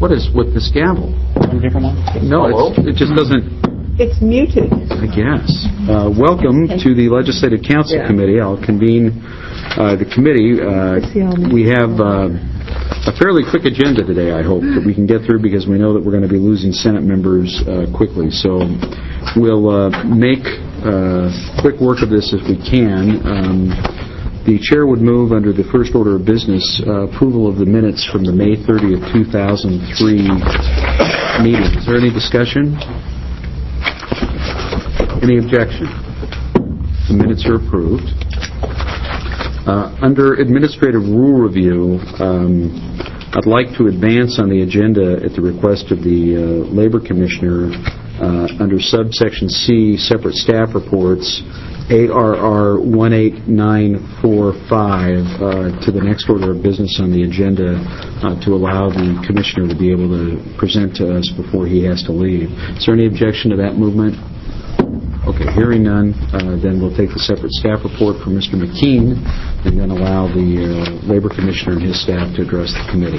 What is with this gavel? A different one? No, it just doesn't. It's muted. I guess. Welcome to the Legislative Council Committee. I'll convene the committee. We have a fairly quick agenda today, I hope, that we can get through because we know that we're going to be losing Senate members quickly. So we'll make quick work of this if we can. The chair would move under the first order of business approval of the minutes from the May 30th, 2003 meeting. Is there any discussion? Any objection? The minutes are approved. Under administrative rule review, I'd like to advance on the agenda at the request of the Labor Commissioner under subsection C, separate staff reports, ARR 18945 to the next order of business on the agenda to allow the Commissioner to be able to present to us before he has to leave. Is there any objection to that movement? Okay, hearing none, then we'll take the separate staff report from Mr. McKean and then allow the Labor Commissioner and his staff to address the committee.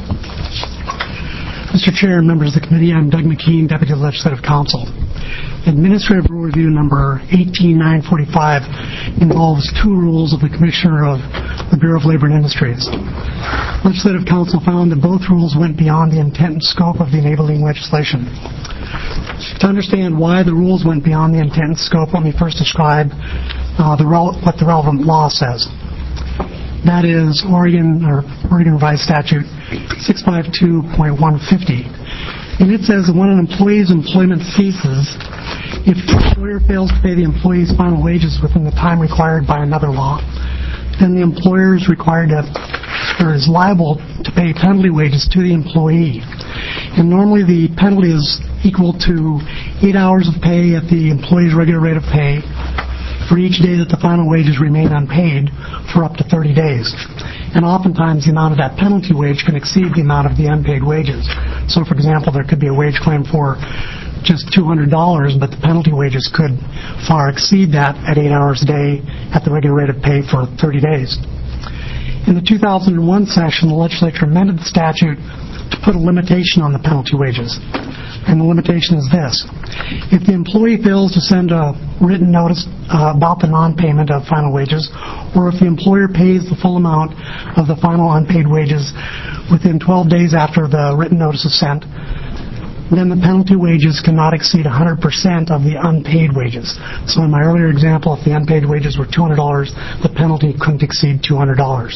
Mr. Chair and members of the committee, I'm Doug McKean, Deputy Legislative Counsel. Administrative Rule Review number 18945 involves two rules of the Commissioner of the Bureau of Labor and Industries. Legislative Counsel found that both rules went beyond the intent and scope of the enabling legislation. To understand why the rules went beyond the intent and scope, let me first describe what the relevant law says. That is Oregon Revised Statute 652.150. And it says that when an employee's employment ceases, if the employer fails to pay the employee's final wages within the time required by another law, then the employer is is liable to pay penalty wages to the employee. And normally the penalty is equal to 8 hours of pay at the employee's regular rate of pay for each day that the final wages remain unpaid for up to 30 days. And oftentimes the amount of that penalty wage can exceed the amount of the unpaid wages. So, for example, there could be a wage claim for just $200, but the penalty wages could far exceed that at 8 hours a day at the regular rate of pay for 30 days. In the 2001 session, the legislature amended the statute to put a limitation on the penalty wages. And the limitation is this. If the employee fails to send a written notice about the non-payment of final wages, or if the employer pays the full amount of the final unpaid wages within 12 days after the written notice is sent, then the penalty wages cannot exceed 100% of the unpaid wages. So in my earlier example, if the unpaid wages were $200, the penalty couldn't exceed $200.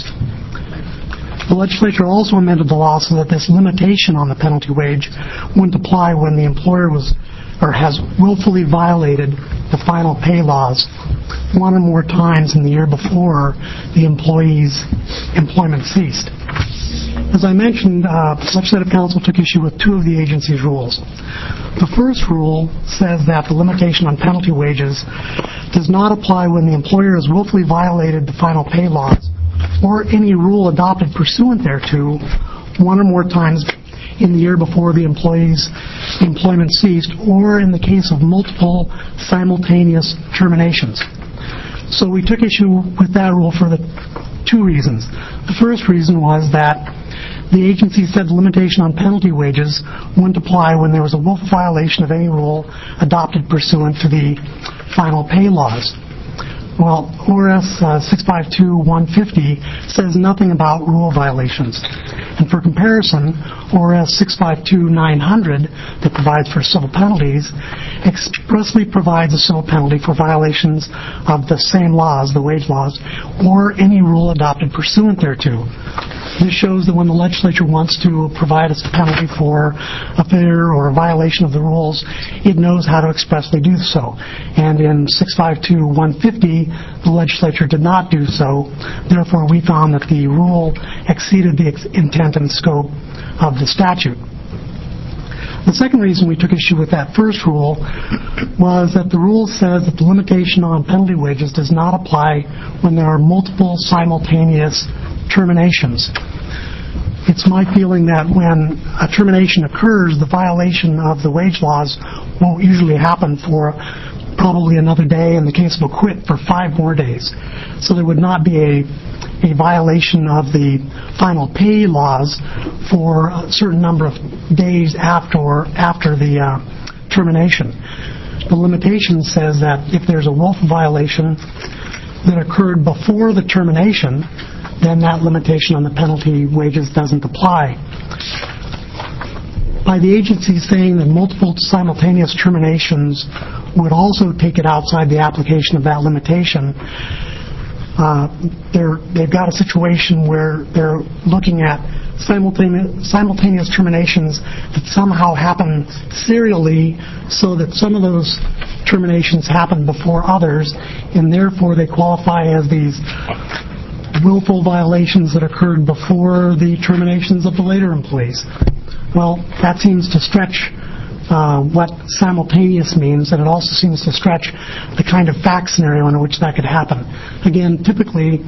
The legislature also amended the law so that this limitation on the penalty wage wouldn't apply when the employer has willfully violated the final pay laws one or more times in the year before the employee's employment ceased. As I mentioned, Legislative Counsel took issue with two of the agency's rules. The first rule says that the limitation on penalty wages does not apply when the employer has willfully violated the final pay laws or any rule adopted pursuant thereto one or more times in the year before the employee's employment ceased, or in the case of multiple simultaneous terminations. So we took issue with that rule for the two reasons. The first reason was that the agency said the limitation on penalty wages wouldn't apply when there was a willful violation of any rule adopted pursuant to the final pay laws. Well, ORS 652.150 says nothing about rule violations. And for comparison, ORS 652.900, that provides for civil penalties, expressly provides a civil penalty for violations of the same laws, the wage laws, or any rule adopted pursuant thereto. This shows that when the legislature wants to provide a penalty for a failure or a violation of the rules, it knows how to expressly do so. And in 652.150, the legislature did not do so. Therefore, we found that the rule exceeded the intent and scope of the statute. The second reason we took issue with that first rule was that the rule says that the limitation on penalty wages does not apply when there are multiple simultaneous terminations. It's my feeling that when a termination occurs, the violation of the wage laws won't usually happen for probably another day, in the case of a quit, for 5 more days. So there would not be a a violation of the final pay laws for a certain number of days after the termination. The limitation says that if there's a willful violation that occurred before the termination, then that limitation on the penalty wages doesn't apply. By the agency saying that multiple simultaneous terminations would also take it outside the application of that limitation, they've got a situation where they're looking at simultaneous terminations that somehow happen serially, so that some of those terminations happen before others, and therefore they qualify as these willful violations that occurred before the terminations of the later employees. Well, that seems to stretch what simultaneous means, and it also seems to stretch the kind of fact scenario in which that could happen. Again, typically,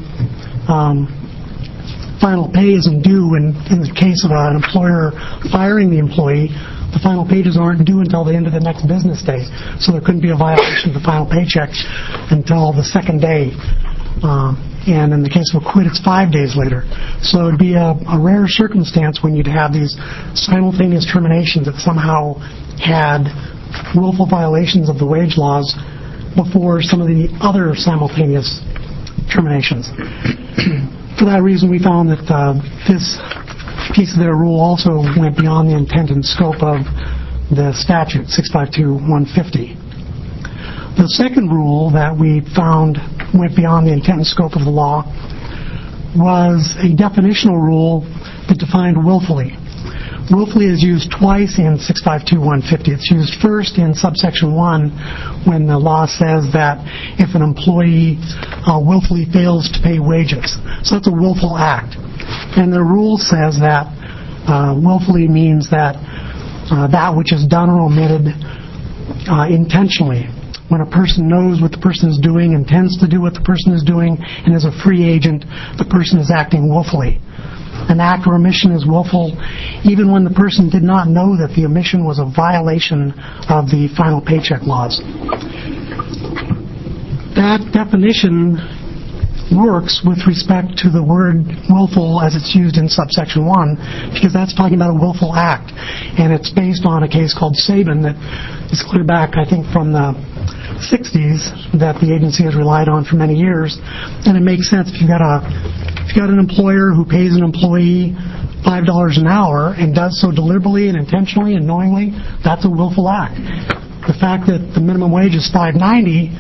final pay isn't due in the case of an employer firing the employee. The final pages aren't due until the end of the next business day, so there couldn't be a violation of the final paycheck until the second day. And in the case of a quit, it's 5 days later. So it would be a rare circumstance when you'd have these simultaneous terminations that somehow had willful violations of the wage laws before some of the other simultaneous terminations. For that reason, we found that this piece of their rule also went beyond the intent and scope of the statute, 652-150. The second rule that we found went beyond the intent and scope of the law was a definitional rule that defined willfully. Willfully is used twice in 652-150. It's used first in subsection 1 when the law says that if an employee willfully fails to pay wages. So that's a willful act. And the rule says that willfully means that that which is done or omitted intentionally. When a person knows what the person is doing, intends to do what the person is doing, and is a free agent, the person is acting willfully. An act or omission is willful even when the person did not know that the omission was a violation of the final paycheck laws. That definition works with respect to the word willful as it's used in subsection 1, because that's talking about a willful act, and it's based on a case called Sabin that is clear back, I think, from the 60s that the agency has relied on for many years. And it makes sense if you've got an employer who pays an employee $5 an hour and does so deliberately and intentionally and knowingly, that's a willful act. The fact that the minimum wage is $5.90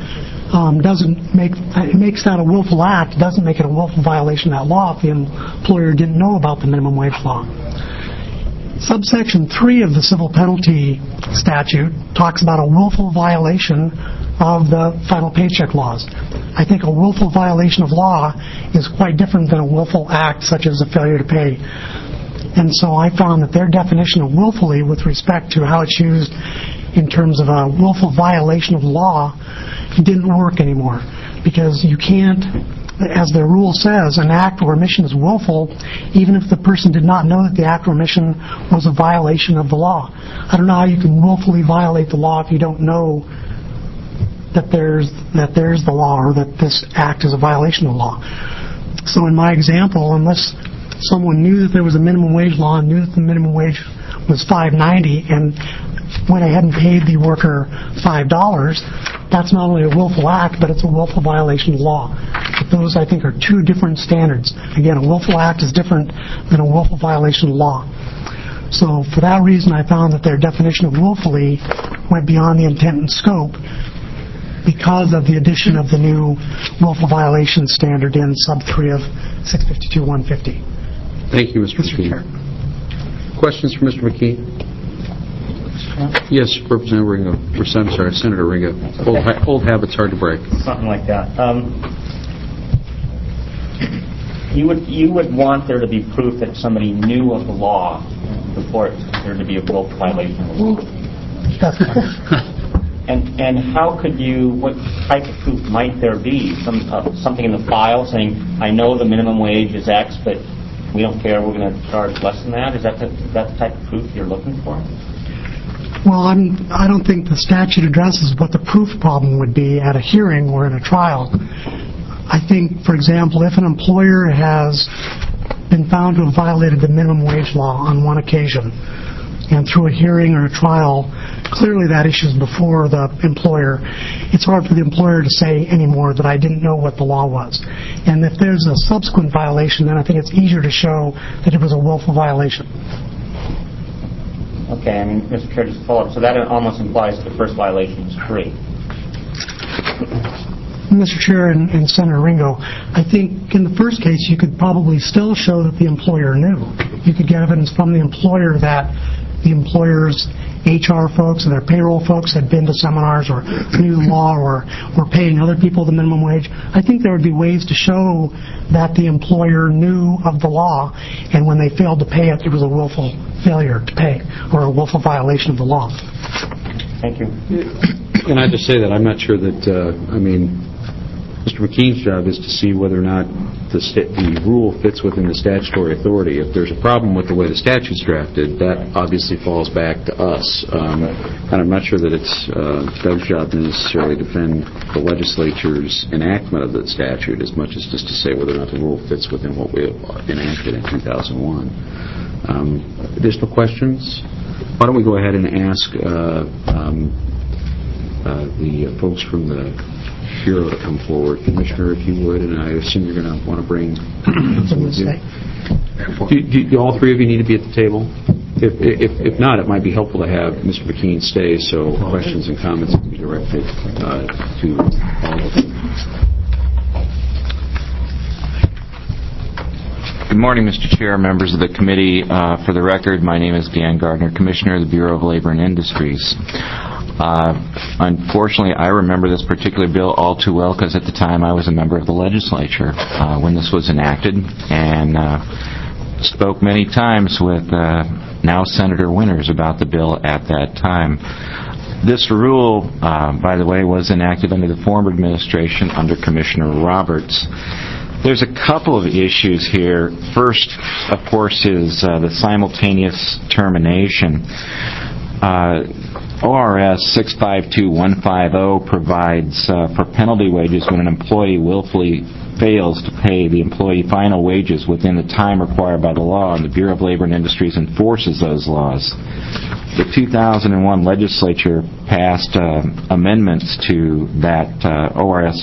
makes that a willful act, doesn't make it a willful violation of that law if the employer didn't know about the minimum wage law. Subsection 3 of the civil penalty statute talks about a willful violation of the final paycheck laws. I think a willful violation of law is quite different than a willful act such as a failure to pay. And so I found that their definition of willfully with respect to how it's used in terms of a willful violation of law didn't work anymore, because you can't, as the rule says, an act or omission is willful even if the person did not know that the act or omission was a violation of the law. I don't know how you can willfully violate the law if you don't know that there's the law, or that this act is a violation of the law. So in my example, unless someone knew that there was a minimum wage law and knew that the minimum wage was $5.90 and went ahead and paid the worker $5, that's not only a willful act, but it's a willful violation of law. But those, I think, are two different standards. Again, a willful act is different than a willful violation of law. So for that reason, I found that their definition of willfully went beyond the intent and scope because of the addition of the new willful violation standard in sub 3 of 652-150. Thank you, Mr. McKee. Questions for Mr. McKee? Yes, Representative Ringo. I'm sorry, Senator Ringo. Old habits hard to break. Something like that. You would want there to be proof that somebody knew of the law before there to be a willful violation of the law. And how could you? What type of proof might there be? Something in the file saying, "I know the minimum wage is X, but we don't care. We're going to charge less than that." Is that the type of proof you're looking for? Well, I don't think the statute addresses what the proof problem would be at a hearing or in a trial. I think, for example, if an employer has been found to have violated the minimum wage law on one occasion, and through a hearing or a trial, clearly that issue is before the employer, it's hard for the employer to say anymore that I didn't know what the law was. And if there's a subsequent violation, then I think it's easier to show that it was a willful violation. Okay, I mean, Mr. Chair, just to follow up. So that almost implies that the first violation is free. Mr. Chair and Senator Ringo, I think in the first case you could probably still show that the employer knew. You could get evidence from the employer that the employer's HR folks and their payroll folks had been to seminars or knew the law or were paying other people the minimum wage. I think there would be ways to show that the employer knew of the law, and when they failed to pay it, it was a willful failure to pay or a willful violation of the law. Thank you. Can I just say that I'm not sure that, Mr. McKean's job is to see whether or not the rule fits within the statutory authority. If there's a problem with the way the statute's drafted, that obviously falls back to us. And I'm not sure that it's Doug's job to necessarily defend the legislature's enactment of the statute as much as just to say whether or not the rule fits within what we enacted in 2001. Additional questions? Why don't we go ahead and ask the folks from the Bureau to come forward. Commissioner, if you would, and I assume you're going to want to bring counsel with you. Do all three of you need to be at the table? If not, it might be helpful to have Mr. McKean stay so questions and comments can be directed to all of you. Good morning, Mr. Chair, members of the committee. For the record, my name is Dan Gardner, Commissioner of the Bureau of Labor and Industries. Unfortunately, I remember this particular bill all too well because at the time I was a member of the legislature when this was enacted and spoke many times with now Senator Winters about the bill at that time. This rule, by the way, was enacted under the former administration under Commissioner Roberts. There's a couple of issues here. First, of course, is the simultaneous termination. ORS 652150 provides for penalty wages when an employee willfully fails to pay the employee final wages within the time required by the law, and the Bureau of Labor and Industries enforces those laws. The 2001 legislature passed amendments to that ORS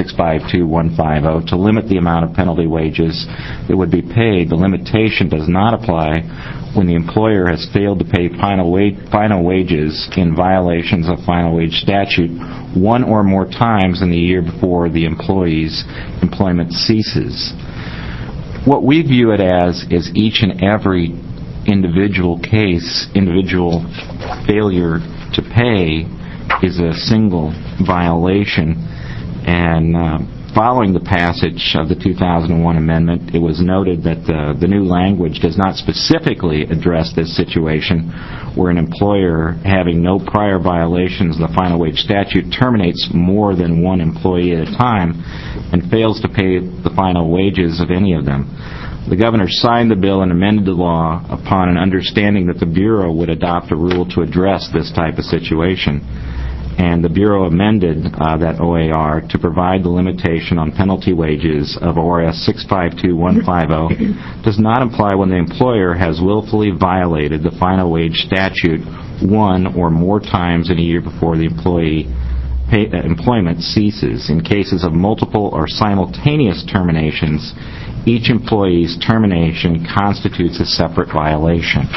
652150 to limit the amount of penalty wages that would be paid. The limitation does not apply when the employer has failed to pay final wages in violations of final wage statute one or more times in the year before the employee's employment ceases. What we view it as is each and every individual case, individual failure to pay is a single violation. And following the passage of the 2001 amendment, it was noted that the new language does not specifically address this situation where an employer having no prior violations of the final wage statute terminates more than one employee at a time and fails to pay the final wages of any of them. The governor signed the bill and amended the law upon an understanding that the Bureau would adopt a rule to address this type of situation. And the Bureau amended that OAR to provide the limitation on penalty wages of ORS 652150 does not apply when the employer has willfully violated the final wage statute one or more times in a year before the employment ceases. In cases of multiple or simultaneous terminations, each employee's termination constitutes a separate violation.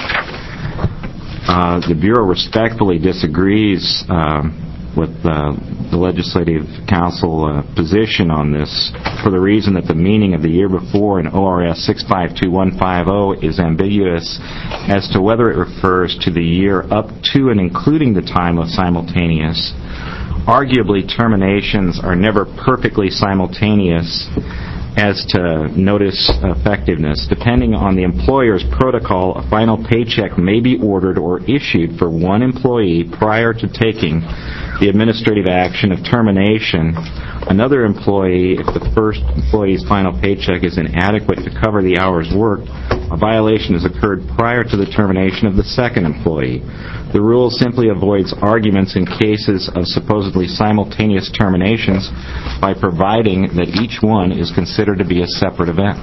The Bureau respectfully disagrees with the Legislative Council position on this for the reason that the meaning of the year before in ORS 652150 is ambiguous as to whether it refers to the year up to and including the time of simultaneous. Arguably, terminations are never perfectly simultaneous as to notice effectiveness. Depending on the employer's protocol, a final paycheck may be ordered or issued for one employee prior to taking the administrative action of termination, another employee, if the first employee's final paycheck is inadequate to cover the hours worked, a violation has occurred prior to the termination of the second employee. The rule simply avoids arguments in cases of supposedly simultaneous terminations by providing that each one is considered to be a separate event.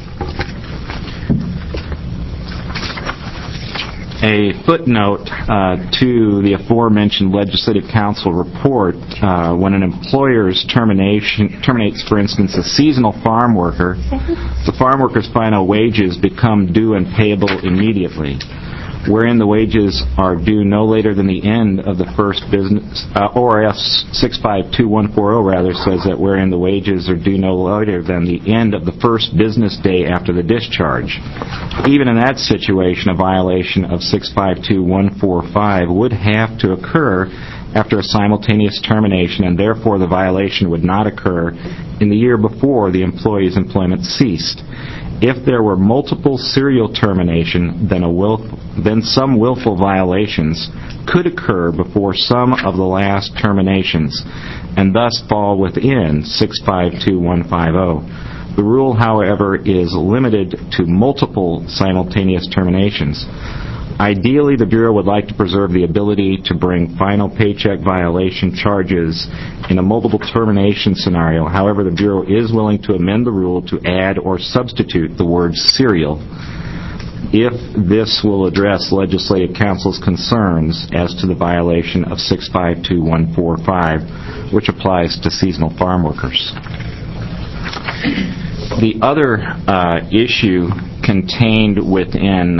A footnote to the aforementioned Legislative Council report, when an employer terminates, for instance, a seasonal farm worker, the farm worker's final wages become due and payable immediately, wherein the wages are due no later than the end of the first business, ORS 652140 says that wherein the wages are due no later than the end of the first business day after the discharge. Even in that situation, a violation of 652145 would have to occur after a simultaneous termination, and therefore the violation would not occur in the year before the employee's employment ceased. If there were multiple serial termination, then some willful violations could occur before some of the last terminations, and thus fall within 652150. The rule, however, is limited to multiple simultaneous terminations. Ideally, the Bureau would like to preserve the ability to bring final paycheck violation charges in a multiple termination scenario. However, the Bureau is willing to amend the rule to add or substitute the word serial if this will address Legislative Council's concerns as to the violation of 652145, which applies to seasonal farm workers. The other issue contained within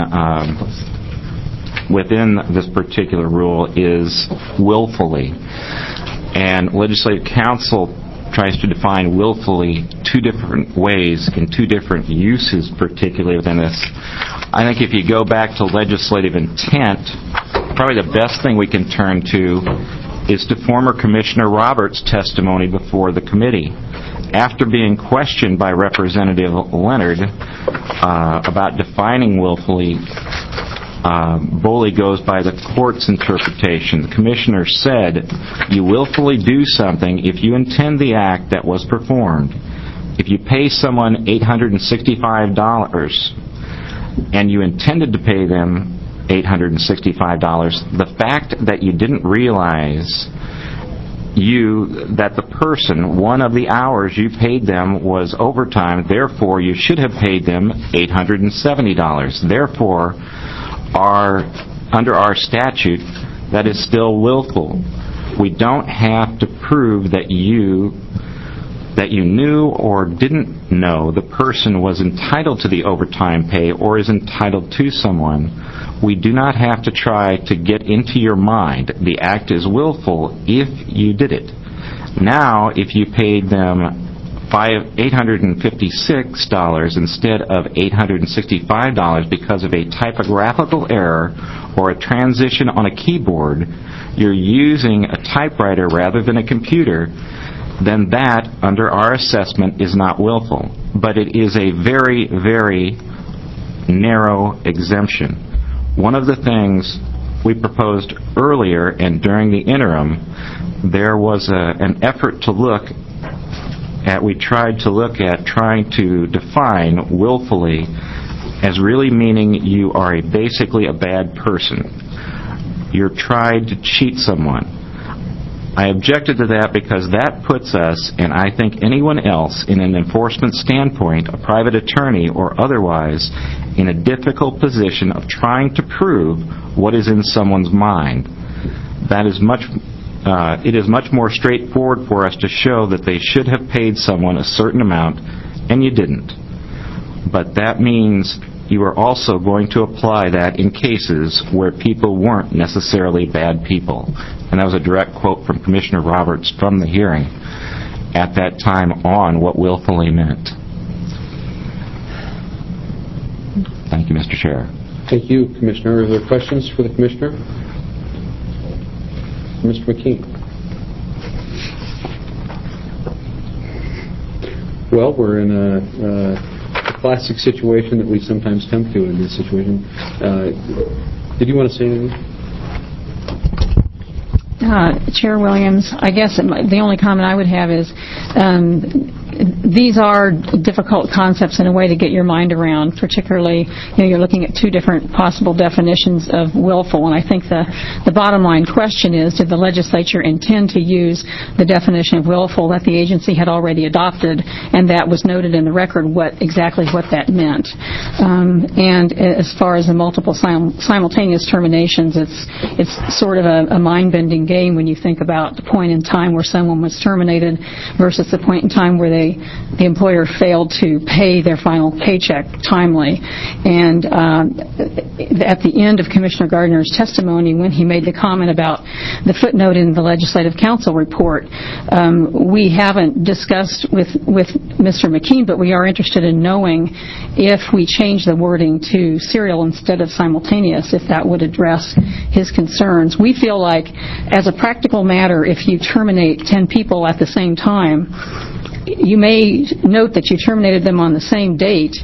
this particular rule is willfully. And Legislative Council tries to define willfully two different ways in two different uses, particularly within this. I think if you go back to legislative intent, probably the best thing we can turn to is to former Commissioner Roberts' testimony before the committee. After being questioned by Representative Leonard about defining willfully, Boley goes by the court's interpretation. The commissioner said, "You willfully do something if you intend the act that was performed. If you pay someone $865 and you intended to pay them $865, the fact that you didn't realize that the person, one of the hours you paid them was overtime, therefore you should have paid them $870. Therefore, under our statute, that is still willful. We don't have to prove that you knew or didn't know the person was entitled to the overtime pay or is entitled to someone. We do not have to try to get into your mind. The act is willful if you did it. Now, if you paid them $856 instead of $865 because of a typographical error or a transition on a keyboard, you're using a typewriter rather than a computer, then that, under our assessment, is not willful. But it is a very, very narrow exemption. One of the things we proposed earlier and during the interim, there was an effort to look at, we tried to look at trying to define willfully as really meaning you are basically a bad person. You're trying to cheat someone. I objected to that because that puts us, and I think anyone else, in an enforcement standpoint, a private attorney or otherwise, in a difficult position of trying to prove what is in someone's mind. It is much more straightforward for us to show that they should have paid someone a certain amount, and you didn't. But that means you are also going to apply that in cases where people weren't necessarily bad people. And that was a direct quote from Commissioner Roberts from the hearing at that time on what willfully meant. Thank you, Mr. Chair. Thank you, Commissioner. Are there questions for the Commissioner? Mr. McKean. Well, we're in a classic situation that we sometimes come to in this situation. Did you want to say anything? Chair Williams, I guess the only comment I would have is these are difficult concepts in a way to get your mind around, particularly, you're looking at two different possible definitions of willful, and I think the bottom line question is, did the legislature intend to use the definition of willful that the agency had already adopted, and that was noted in the record exactly what that meant. And as far as the multiple simultaneous terminations, it's sort of a mind-bending game when you think about the point in time where someone was terminated versus the point in time where the employer failed to pay their final paycheck timely. And at the end of Commissioner Gardner's testimony, when he made the comment about the footnote in the Legislative Council report, we haven't discussed with Mr. McKean, but we are interested in knowing if we change the wording to serial instead of simultaneous, if that would address his concerns. We feel like, as a practical matter, if you terminate 10 people at the same time, you may note that you terminated them on the same date,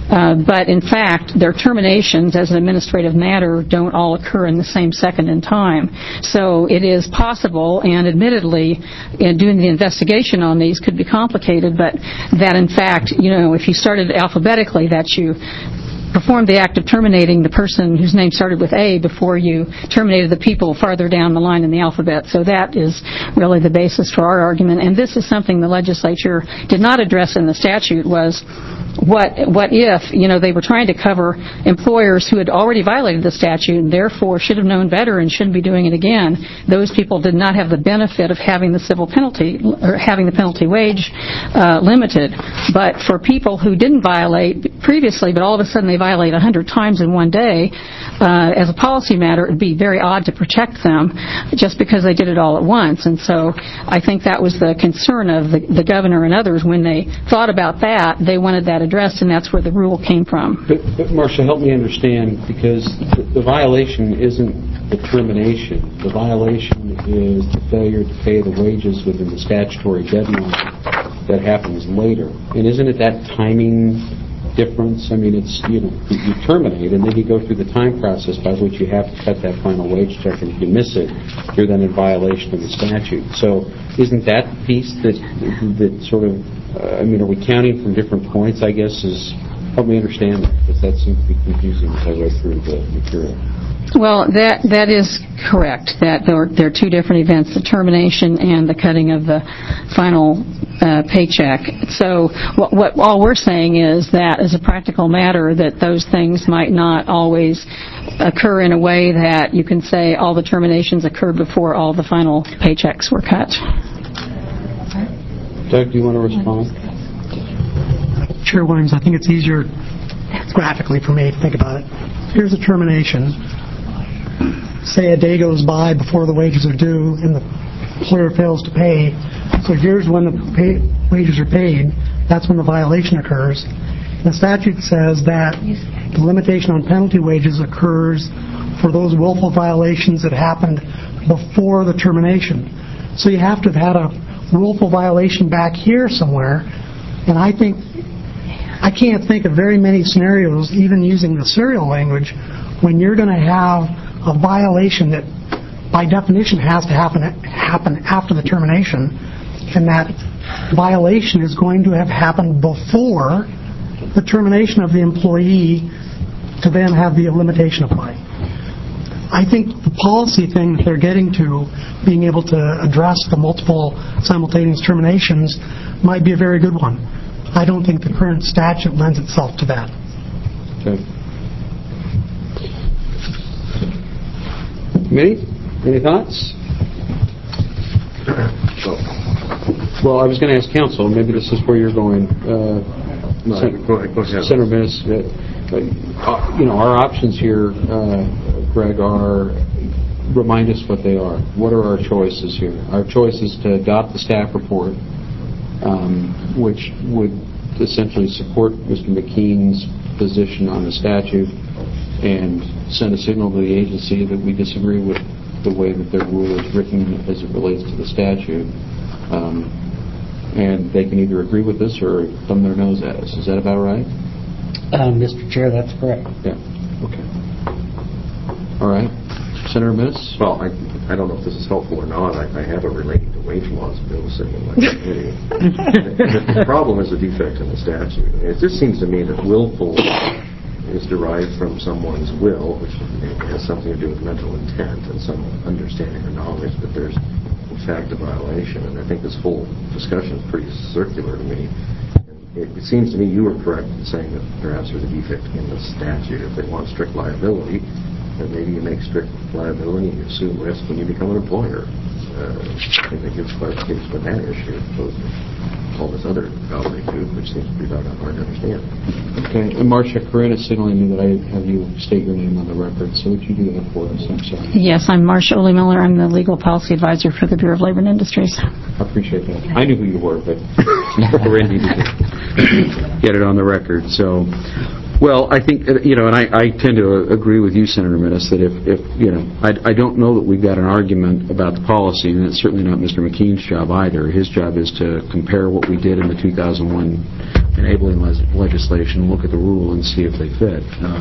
but in fact, their terminations as an administrative matter don't all occur in the same second in time. So it is possible, and admittedly, doing the investigation on these could be complicated, but that in fact, if you started alphabetically, that you performed the act of terminating the person whose name started with A before you terminated the people farther down the line in the alphabet. So that is really the basis for our argument. And this is something the legislature did not address in the statute, was what if, they were trying to cover employers who had already violated the statute and therefore should have known better and shouldn't be doing it again. Those people did not have the benefit of having the civil penalty or having the penalty wage limited. But for people who didn't violate previously, but all of a sudden they violate 100 times in one day, as a policy matter, it would be very odd to protect them just because they did it all at once. And so I think that was the concern of the governor and others when they thought about that. They wanted that addressed, and that's where the rule came from. But Marcia, help me understand, because the violation isn't the termination. The violation is the failure to pay the wages within the statutory deadline that happens later. And isn't it that timing difference? I mean, it's, you terminate, and then you go through the time process by which you have to cut that final wage check, and if you miss it, you're then in violation of the statute. So isn't that piece that sort of, are we counting from different points, I guess, help me understand that, because that seems to be confusing as I go through the material. Well, that is correct, that there are two different events, the termination and the cutting of the final paycheck. So what all we're saying is that, as a practical matter, that those things might not always occur in a way that you can say all the terminations occurred before all the final paychecks were cut. Doug, do you want to respond? Chair Williams, I think it's easier graphically for me to think about it. Here's a termination. Say a day goes by before the wages are due and the employer fails to pay. So here's when the wages are paid. That's when the violation occurs. The statute says that the limitation on penalty wages occurs for those willful violations that happened before the termination. So you have to have had a willful violation back here somewhere. And I can't think of very many scenarios, even using the serial language, when you're going to have a violation that, by definition, has to happen after the termination, and that violation is going to have happened before the termination of the employee to then have the limitation apply. I think the policy thing that they're getting to, being able to address the multiple simultaneous terminations, might be a very good one. I don't think the current statute lends itself to that. Okay. Committee, any thoughts? Well, I was going to ask counsel. Maybe this is where you're going. Go ahead. Senator Minnis, our options here, Greg, are, remind us what they are. What are our choices here? Our choice is to adopt the staff report, which would essentially support Mr. McKean's position on the statute and send a signal to the agency that we disagree with the way that their rule is written as it relates to the statute. And they can either agree with this or thumb their nose at us. Is that about right? Mr. Chair, that's correct. Yeah. Okay. All right. Senator Minnis? Well, I don't know if this is helpful or not. I have a relating to wage laws bill sitting in my committee. The problem is a defect in the statute. It just seems to me that willful is derived from someone's will, which has something to do with mental intent and some understanding or knowledge that there's, in fact, a violation. And I think this whole discussion is pretty circular to me. It seems to me you were correct in saying that perhaps there's a defect in the statute. If they want strict liability, then maybe you make strict liability and you assume risk when you become an employer. I think that gives clarification on that issue, as opposed to all this other gobbledygook, which seems to be about hard to understand. Okay. And Marcia, Corinne is signaling me that I have you state your name on the record. So would you do that for us? I'm sorry. Yes, I'm Marcia Ole Miller. I'm the legal policy advisor for the Bureau of Labor and Industries. I appreciate that. I knew who you were, but Corinne needed to get it on the record. So, well, I think, and I tend to agree with you, Senator Minnis, that if I don't know that we've got an argument about the policy, and it's certainly not Mr. McKean's job either. His job is to compare what we did in the 2001 enabling legislation and look at the rule and see if they fit.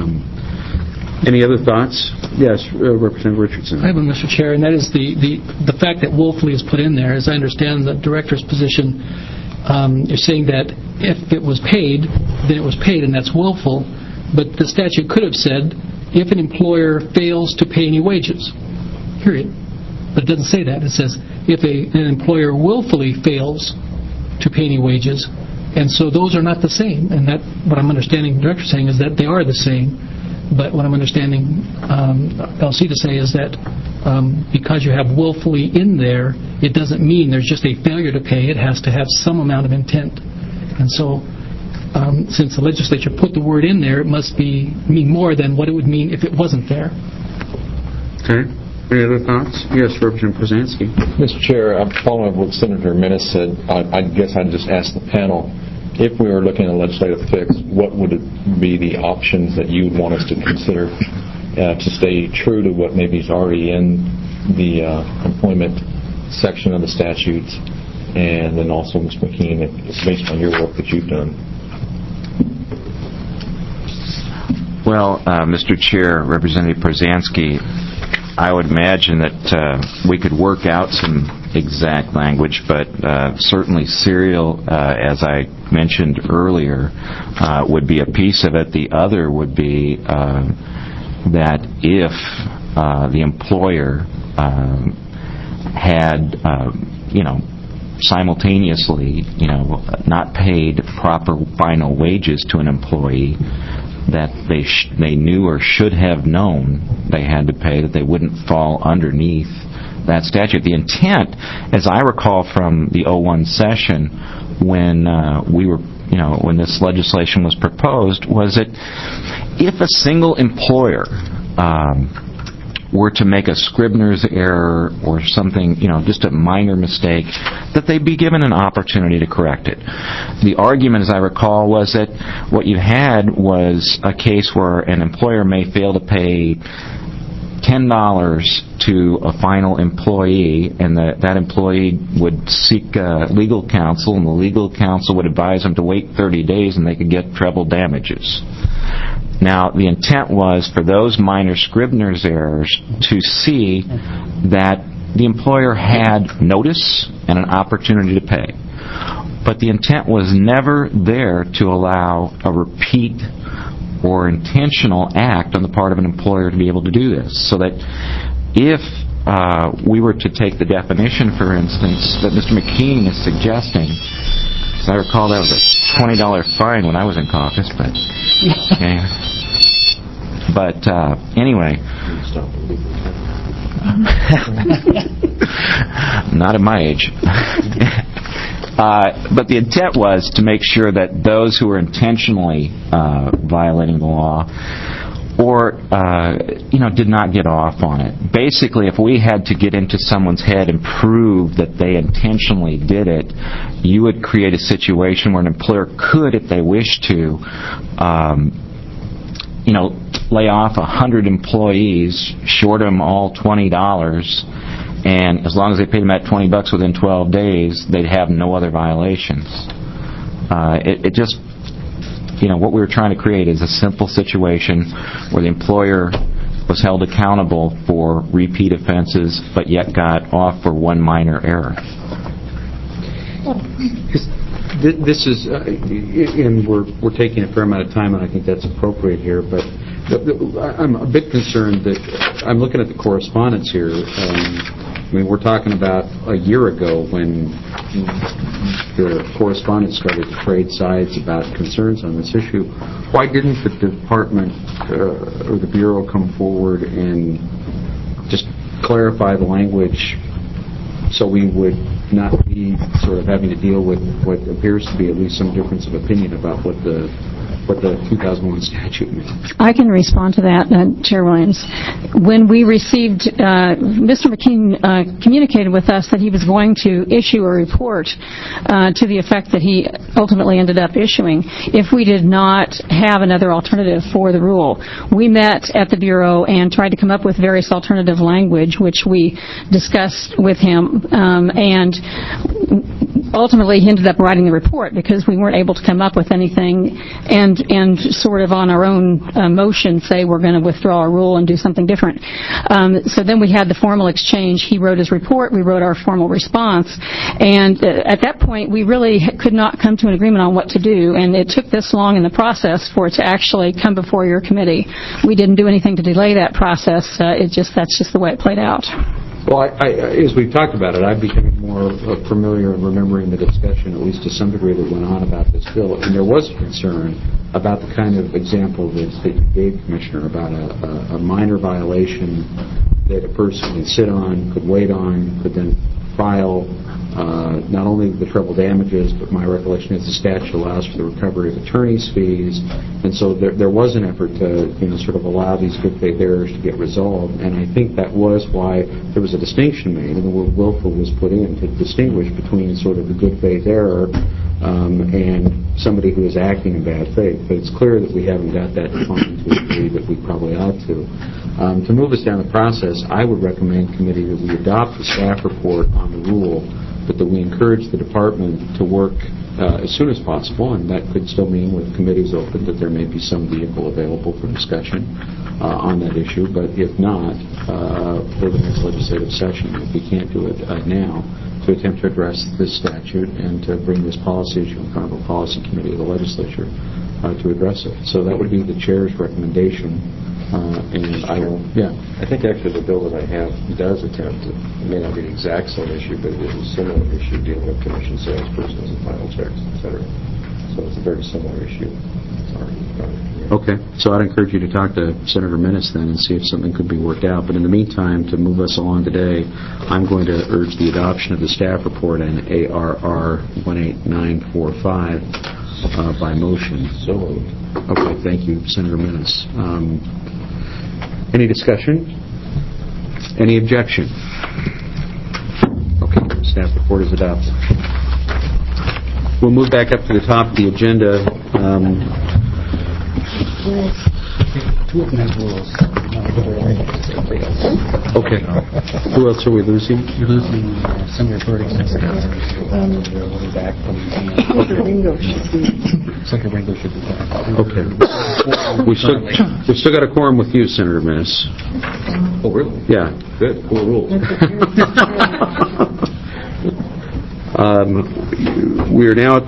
Any other thoughts? Yes, Representative Richardson. I have one, Mr. Chair, and that is the fact that willfully is put in there. As I understand the director's position, you're saying that if it was paid, then it was paid, and that's willful. But the statute could have said, if an employer fails to pay any wages, period. But it doesn't say that. It says, if an employer willfully fails to pay any wages, and so those are not the same. And that, what I'm understanding the director saying is that they are the same. But what I'm understanding LC to say is that because you have willfully in there, it doesn't mean there's just a failure to pay. It has to have some amount of intent. And so since the legislature put the word in there, it must mean more than what it would mean if it wasn't there. Okay. Any other thoughts? Yes, Representative Posanski. Mr. Chair, following up what Senator Minnis said, I guess I'd just ask the panel, if we were looking at a legislative fix, what would be the options that you would want us to consider to stay true to what maybe is already in the employment section of the statutes, and then also, Ms. McKean, based on your work that you've done? Well, Mr. Chair, Representative Posanski, I would imagine that we could work out some exact language, but certainly serial, as I mentioned earlier, would be a piece of it. The other would be that if the employer had, simultaneously, not paid proper final wages to an employee that they knew or should have known they had to pay, that they wouldn't fall underneath that statute. The intent, as I recall from the 01 session, when when this legislation was proposed, was that if a single employer were to make a Scribner's error or something, just a minor mistake, that they'd be given an opportunity to correct it. The argument, as I recall, was that what you had was a case where an employer may fail to pay $10 to a final employee, and that employee would seek legal counsel, and the legal counsel would advise them to wait 30 days and they could get treble damages. Now, the intent was for those minor Scribner's errors to see that the employer had notice and an opportunity to pay. But the intent was never there to allow a repeat or intentional act on the part of an employer to be able to do this. So that if we were to take the definition, for instance, that Mr. McKean is suggesting, as I recall, that was a $20 fine when I was in caucus, but okay. But anyway, not at my age. But the intent was to make sure that those who were intentionally violating the law or did not get off on it. Basically, if we had to get into someone's head and prove that they intentionally did it, you would create a situation where an employer could, if they wished to, lay off 100 employees, short them all $20, and as long as they paid them that $20 within 12 days, they'd have no other violations. It just, what we were trying to create is a simple situation where the employer was held accountable for repeat offenses, but yet got off for one minor error? This is, and we're taking a fair amount of time, and I think that's appropriate here, but I'm a bit concerned that I'm looking at the correspondence here. I mean, we're talking about a year ago when the correspondence started to trade sides about concerns on this issue. Why didn't the department or the Bureau come forward and just clarify the language so we would not be sort of having to deal with what appears to be at least some difference of opinion about what the 2001 statute means? I can respond to that, Chair Williams. When we received, Mr. McKean communicated with us that he was going to issue a report to the effect that he ultimately ended up issuing if we did not have another alternative for the rule. We met at the Bureau and tried to come up with various alternative language, which we discussed with him, and ultimately he ended up writing the report because we weren't able to come up with anything and sort of on our own motion say we're going to withdraw our rule and do something different. So then we had the formal exchange. He wrote his report. We wrote our formal response. And at that point, we really could not come to an agreement on what to do. And it took this long in the process for it to actually come before your committee. We didn't do anything to delay that process. That's just the way it played out. Well, as we've talked about it, I'm becoming more familiar and remembering the discussion, at least to some degree, that went on about this bill. And there was concern about the kind of example that you gave, Commissioner, about a minor violation that a person could sit on, could wait on, could then file not only the treble damages, but my recollection is the statute allows for the recovery of attorney's fees. And so there was an effort to sort of allow these good faith errors to get resolved. And I think that was why there was a distinction made, and the word willful was put in to distinguish between sort of the good faith error and somebody who is acting in bad faith. But it's clear that we haven't got that defined to a degree that we probably ought to. To move us down the process, I would recommend, committee, that we adopt the staff report on the rule, but that we encourage the department to work as soon as possible, and that could still mean with committees open that there may be some vehicle available for discussion on that issue, but if not, for the next legislative session, if we can't do it now, to attempt to address this statute and to bring this policy issue in front of a policy committee of the legislature to address it. So that would be the chair's recommendation. And I think actually the bill that I have does attempt to, it may not be the exact same issue, but it is a similar issue dealing with commission salespersons and final checks, etc. So it's a very similar issue. Okay, so I'd encourage you to talk to Senator Minnis then and see if something could be worked out. But in the meantime, to move us along today, I'm going to urge the adoption of the staff report on ARR 18945 by motion. So moved. Okay, thank you, Senator Minnis. Any discussion? Any objection? Okay, staff report is adopted. We'll move back up to the top of the agenda. Okay. Who else are we losing? You're losing Senator Burdick. Okay. Senator Ringo should be back. Okay. We've still got a quorum with you, Senator Minnis. Oh, really? Yeah. Good. Cool rules. We are now at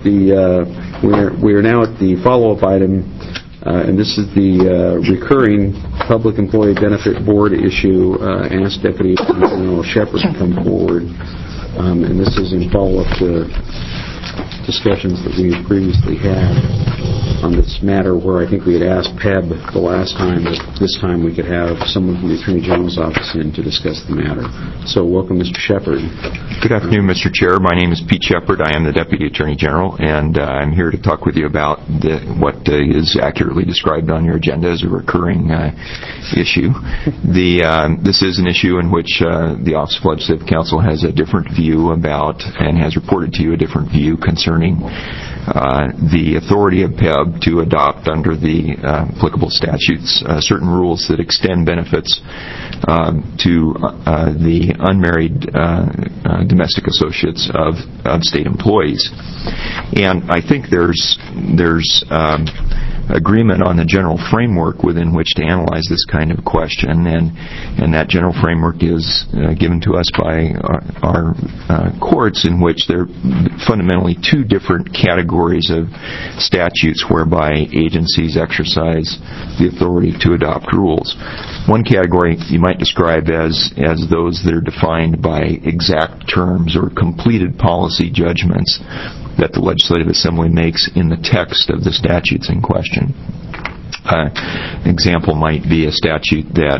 the follow-up item, and this is the recurring Public Employee Benefit Board issue. Asked Deputy Attorney General Shepard to come forward, and this is in follow-up to discussions that we previously had on this matter, where I think we had asked PEB the last time that this time we could have someone from the Attorney General's office in to discuss the matter. So welcome, Mr. Shepard. Good afternoon, Mr. Chair. My name is Pete Shepard. I am the Deputy Attorney General, and I'm here to talk with you about what is accurately described on your agenda as a recurring issue. This is an issue in which the Office of Legislative Counsel has a different view about, and has reported to you a different view concerning the authority of PEB to adopt under the applicable statutes certain rules that extend benefits to the unmarried domestic associates of state employees. And I think there's agreement on the general framework within which to analyze this kind of question, and that general framework is given to us by our courts, in which there are fundamentally two different categories of statutes whereby agencies exercise the authority to adopt rules. One category you might describe as those that are defined by exact terms or completed policy judgments that the Legislative Assembly makes in the text of the statutes in question. An example might be a statute that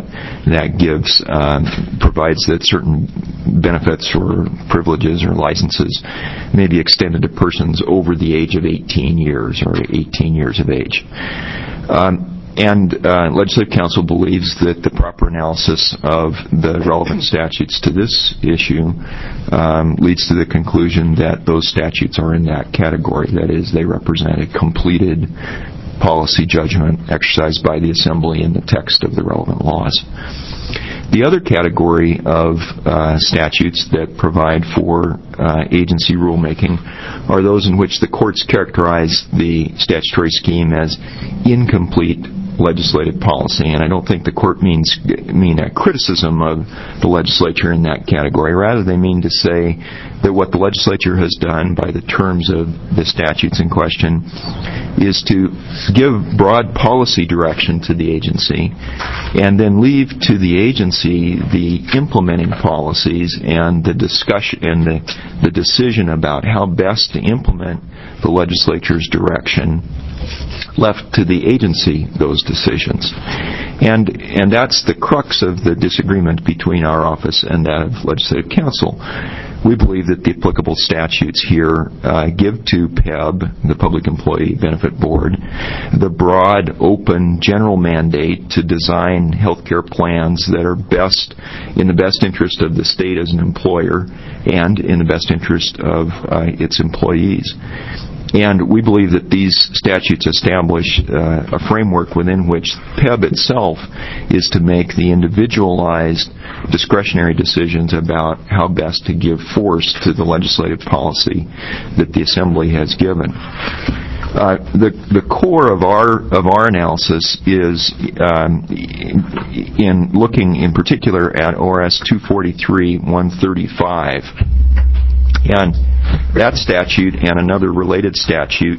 provides that certain benefits or privileges or licenses may be extended to persons over the age of 18 years or 18 years of age. Legislative Counsel believes that the proper analysis of the relevant statutes to this issue leads to the conclusion that those statutes are in that category. That is, they represent a completed policy judgment exercised by the Assembly in the text of the relevant laws. The other category of statutes that provide for agency rulemaking are those in which the courts characterize the statutory scheme as incomplete legislative policy, and I don't think the court mean a criticism of the legislature in that category. Rather, they mean to say that what the legislature has done by the terms of the statutes in question is to give broad policy direction to the agency and then leave to the agency the implementing policies and the discussion and the decision about how best to implement the legislature's direction, left to the agency those decisions. And that's the crux of the disagreement between our office and that of Legislative Counsel. We believe that the applicable statutes here give to PEB, the Public Employee Benefit Board, the broad, open, general mandate to design health care plans that are in the best interest of the state as an employer and in the best interest of its employees. And we believe that these statutes establish a framework within which PEB itself is to make the individualized discretionary decisions about how best to give force to the legislative policy that the Assembly has given. The core of our analysis is in looking in particular at ORS 243-135. And that statute and another related statute,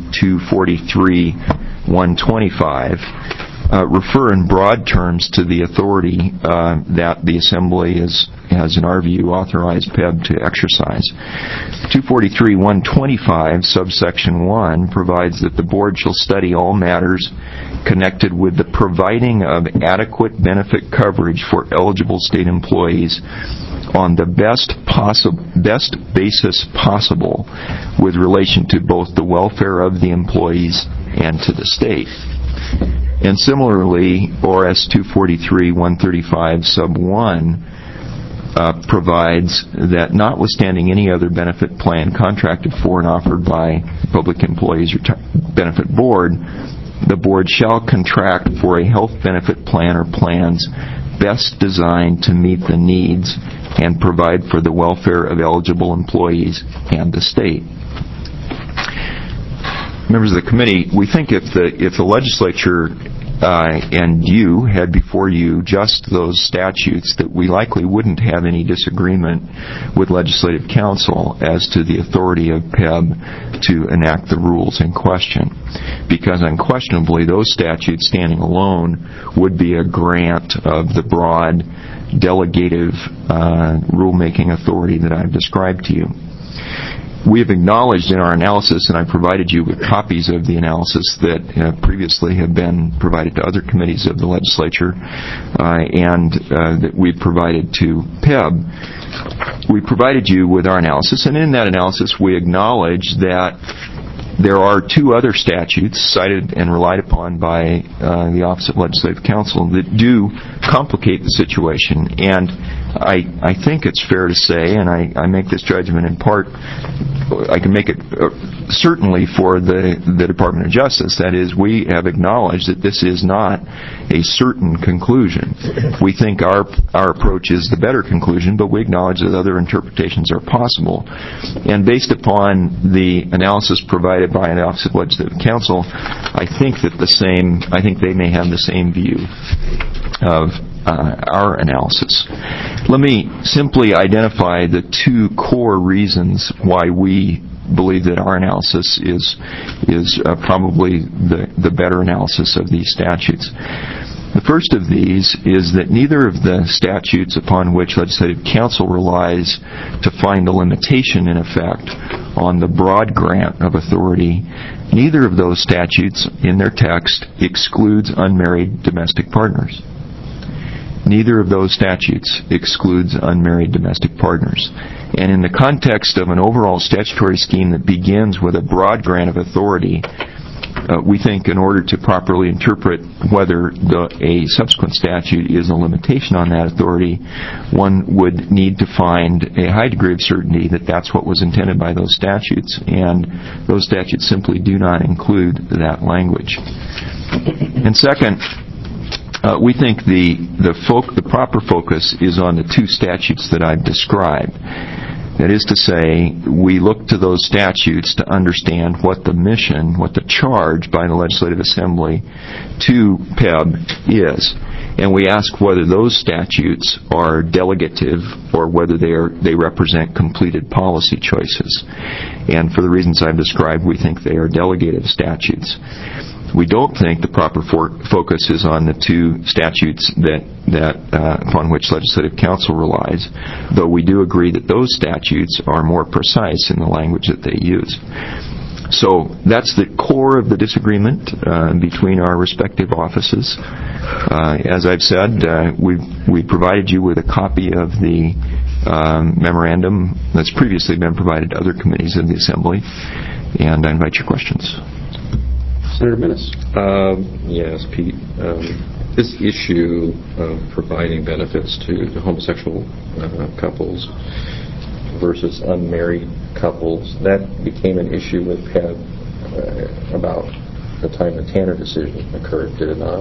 243-125, refer in broad terms to the authority that the Assembly has, in our view, authorized PEB to exercise. 243-125, subsection 1, provides that the Board shall study all matters connected with the providing of adequate benefit coverage for eligible state employees on the best basis possible with relation to both the welfare of the employees and to the state. And similarly, ORS 243-135 sub 1 provides that notwithstanding any other benefit plan contracted for and offered by Public Employees Benefit Board, the Board shall contract for a health benefit plan or plans best designed to meet the needs and provide for the welfare of eligible employees and the state. Members of the committee, we think if the legislature and you had before you just those statutes, that we likely wouldn't have any disagreement with Legislative Counsel as to the authority of PEB to enact the rules in question. Because unquestionably, those statutes standing alone would be a grant of the broad delegative rulemaking authority that I've described to you. We have acknowledged in our analysis, and I provided you with copies of the analysis that previously have been provided to other committees of the legislature and that we've provided to PEB. We provided you with our analysis, and in that analysis we acknowledge that there are two other statutes cited and relied upon by the Office of Legislative Counsel that do complicate the situation. And I think it's fair to say, and I make this judgment in part, I can make it certainly for the Department of Justice, that is, we have acknowledged that this is not a certain conclusion. We think our approach is the better conclusion, but we acknowledge that other interpretations are possible. And based upon the analysis provided by an Office of Legislative Counsel, I think they may have the same view of our analysis. Let me simply identify the two core reasons why we believe that our analysis is probably the better analysis of these statutes. The first of these is that neither of the statutes upon which Legislative Counsel relies to find a limitation, in effect, on the broad grant of authority, neither of those statutes in their text excludes unmarried domestic partners. Neither of those statutes excludes unmarried domestic partners. And in the context of an overall statutory scheme that begins with a broad grant of authority, we think in order to properly interpret whether a subsequent statute is a limitation on that authority, one would need to find a high degree of certainty that that's what was intended by those statutes, and those statutes simply do not include that language. And second, we think the proper focus is on the two statutes that I've described. That is to say, we look to those statutes to understand what the mission, what the charge by the Legislative Assembly to PEB is. And we ask whether those statutes are delegative or whether they represent completed policy choices. And for the reasons I've described, we think they are delegative statutes. We don't think the proper focus is on the two statutes that upon which Legislative Counsel relies, though we do agree that those statutes are more precise in the language that they use. So that's the core of the disagreement between our respective offices. As I've said, we provided you with a copy of the memorandum that's previously been provided to other committees of the Assembly, and I invite your questions. Senator Minnis. Yes, Pete. This issue of providing benefits to homosexual couples versus unmarried couples, that became an issue with PEB about the time the Tanner decision occurred, did it not?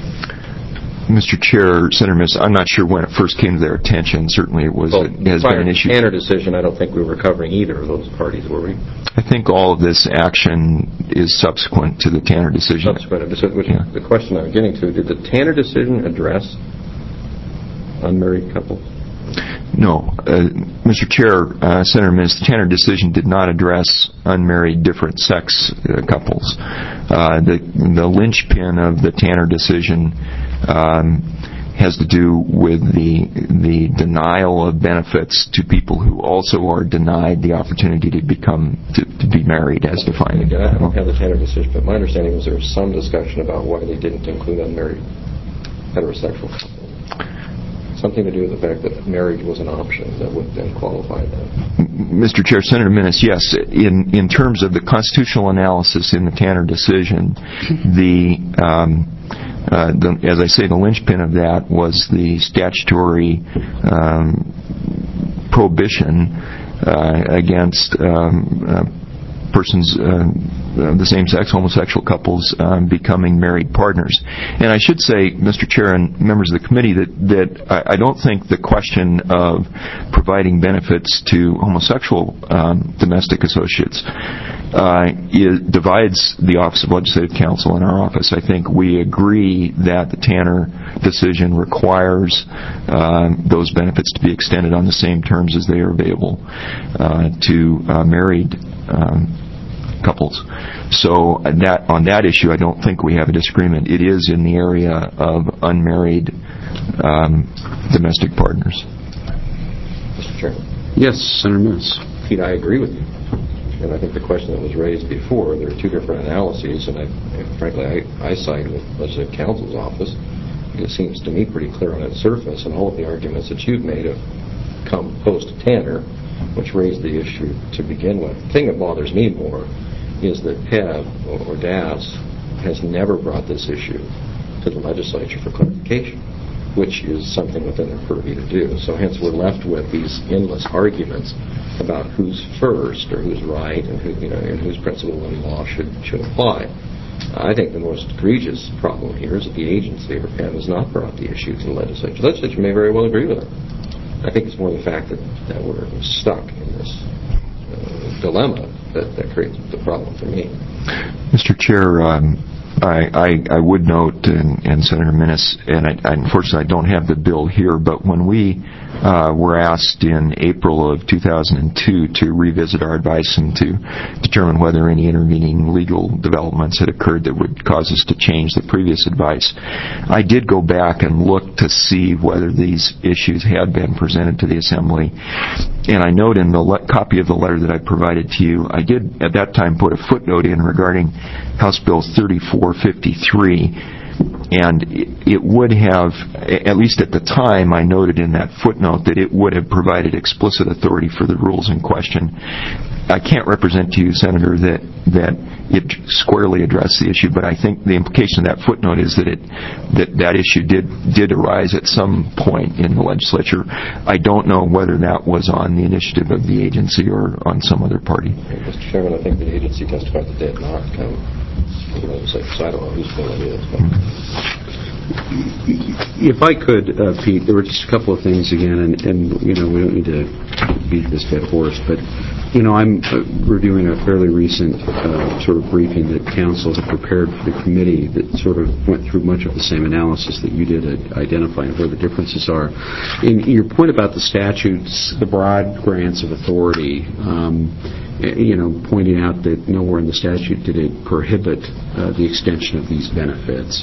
Mr. Chair, Senator Minnis, I'm not sure when it first came to their attention. Certainly it has been an issue. The Tanner decision, I don't think we were covering either of those parties, were we? I think all of this action is subsequent to the Tanner decision. The question I'm getting to, did the Tanner decision address unmarried couples? No. Mr. Chair, Senator Minnis, the Tanner decision did not address unmarried different-sex couples. The linchpin of the Tanner decision has to do with the denial of benefits to people who also are denied the opportunity to be married as defined. Again, I don't have the Tanner decision, but my understanding was there was some discussion about why they didn't include unmarried heterosexual couples. Something to do with the fact that marriage was an option that would then qualify them. Mr. Chair, Senator Minnis, yes. In terms of the constitutional analysis in the Tanner decision, as I say, the linchpin of that was the statutory prohibition against persons of the same sex, homosexual couples, becoming married partners. And I should say, Mr. Chair and members of the committee, that I don't think the question of providing benefits to homosexual domestic associates divides the Office of Legislative Counsel and our office. I think we agree that the Tanner decision requires those benefits to be extended on the same terms as they are available to married couples. So on that issue, I don't think we have a disagreement. It is in the area of unmarried domestic partners. Mr. Chairman. Yes, Senator Minnis. Pete, I agree with you. And I think the question that was raised before, there are two different analyses, and frankly, I side with Legislative Counsel's office. It seems to me pretty clear on its surface, and all of the arguments that you've made have come post-Tanner, which raised the issue to begin with. The thing that bothers me more is that PEB, or DAS, has never brought this issue to the legislature for clarification. which is something within their purview to do. So hence we're left with these endless arguments about who's first or who's right and whose principle in law should apply. I think the most egregious problem here is that the agency, or PEB, has not brought the issue to the legislature. The legislature may very well agree with it. I think it's more the fact that we're stuck in this dilemma that creates the problem for me. Mr. Chair, I would note, and Senator Minnis, and unfortunately I don't have the bill here, but when we were asked in April of 2002 to revisit our advice and to determine whether any intervening legal developments had occurred that would cause us to change the previous advice, I did go back and look to see whether these issues had been presented to the Assembly. And I note in the copy of the letter that I provided to you, I did at that time put a footnote in regarding House Bill 3453, and it would have, at least at the time, I noted in that footnote that it would have provided explicit authority for the rules in question. I can't represent to you, Senator, that it squarely addressed the issue, but I think the implication of that footnote is that that issue did arise at some point in the legislature. I don't know whether that was on the initiative of the agency or on some other party. Mr. Chairman, I think the agency testified that they had not come to the legislature, so I don't know whose bill it is. If I could, Pete, there were just a couple of things again, and we don't need to beat this dead horse, but I'm reviewing a fairly recent sort of briefing that council had prepared for the committee that sort of went through much of the same analysis that you did at identifying where the differences are. In your point about the statutes, the broad grants of authority, pointing out that nowhere in the statute did it prohibit the extension of these benefits.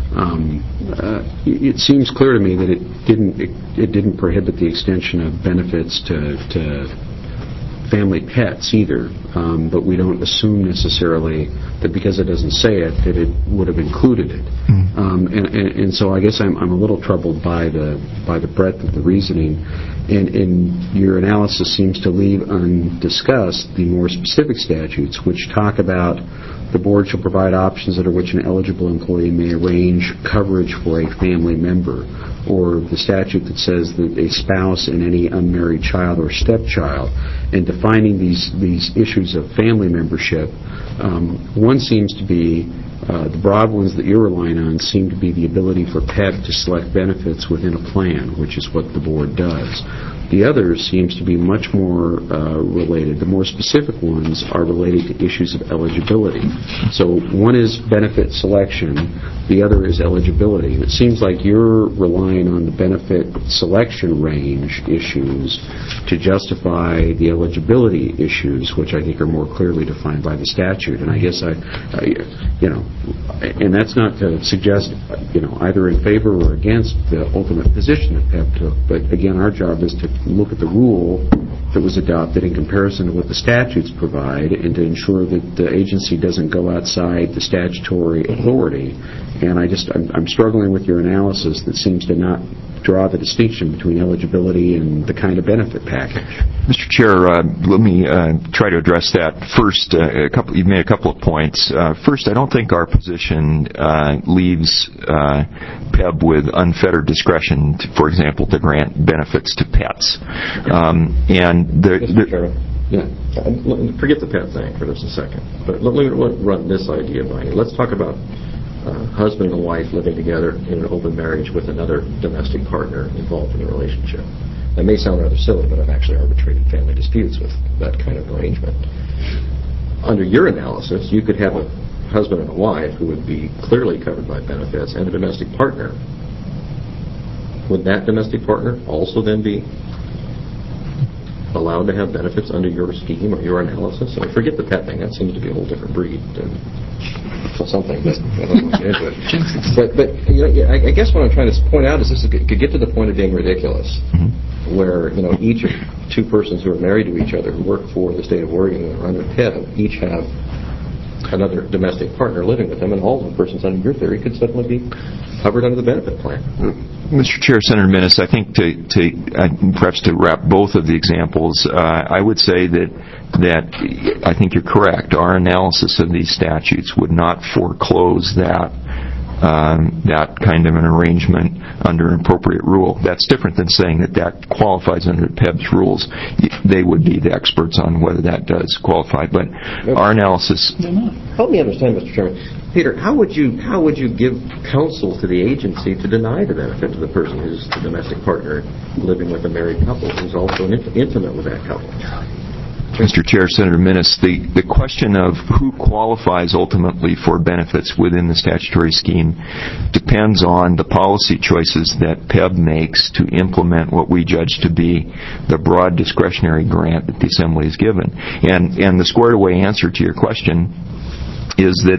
It seems clear to me that it didn't prohibit the extension of benefits to family pets either, but we don't assume necessarily that because it doesn't say it that it would have included it. And so I guess I'm a little troubled by the breadth of the reasoning, and your analysis seems to leave undiscussed the more specific statutes which talk about the board shall provide options under which an eligible employee may arrange coverage for a family member, or the statute that says that a spouse and any unmarried child or stepchild, and defining these issues of family membership. One seems to be, the broad ones that you're relying on seem to be the ability for PEB to select benefits within a plan, which is what the board does. The others seems to be much more related. The more specific ones are related to issues of eligibility. So one is benefit selection, the other is eligibility. It seems like you're relying on the benefit selection range issues to justify the eligibility issues, which I think are more clearly defined by the statute. And I guess and that's not to suggest, either in favor or against the ultimate position that PEB took. But again, our job is to look at the rule that was adopted in comparison to what the statutes provide, and to ensure that the agency doesn't go outside the statutory authority. And I'm struggling with your analysis that seems to not draw the distinction between eligibility and the kind of benefit package. Mr. Chair, let me try to address that. First, you've made a couple of points. First, I don't think our position leaves PEB with unfettered discretion, for example, to grant benefits to pets. Mr. Chairman, forget the pet thing for just a second, but let me run this idea by you. Let's talk about husband and wife living together in an open marriage with another domestic partner involved in the relationship. That may sound rather silly, but I've actually arbitrated family disputes with that kind of arrangement. Under your analysis, you could have a husband and a wife who would be clearly covered by benefits and a domestic partner. Would that domestic partner also then be allowed to have benefits under your scheme or your analysis? I mean, forget the pet thing. That seems to be a whole different breed than something. But I don't want to get into it. But I guess what I'm trying to point out is this could get to the point of being ridiculous, where each of two persons who are married to each other who work for the state of Oregon or under PEB each have another domestic partner living with them, and all of the persons under your theory could suddenly be covered under the benefit plan. Mr. Chair, Senator Minnis, I think perhaps to wrap both of the examples, I would say that I think you're correct. Our analysis of these statutes would not foreclose that that kind of an arrangement under an appropriate rule. That's different than saying that qualifies under PEB's rules. They would be the experts on whether that does qualify. But our analysis... Help me understand, Mr. Chairman. Peter, how would you give counsel to the agency to deny the benefit to the person who's the domestic partner living with a married couple who's also intimate with that couple? Mr. Chair, Senator Minnis, the question of who qualifies ultimately for benefits within the statutory scheme depends on the policy choices that PEB makes to implement what we judge to be the broad discretionary grant that the Assembly has given. And the squared away answer to your question is that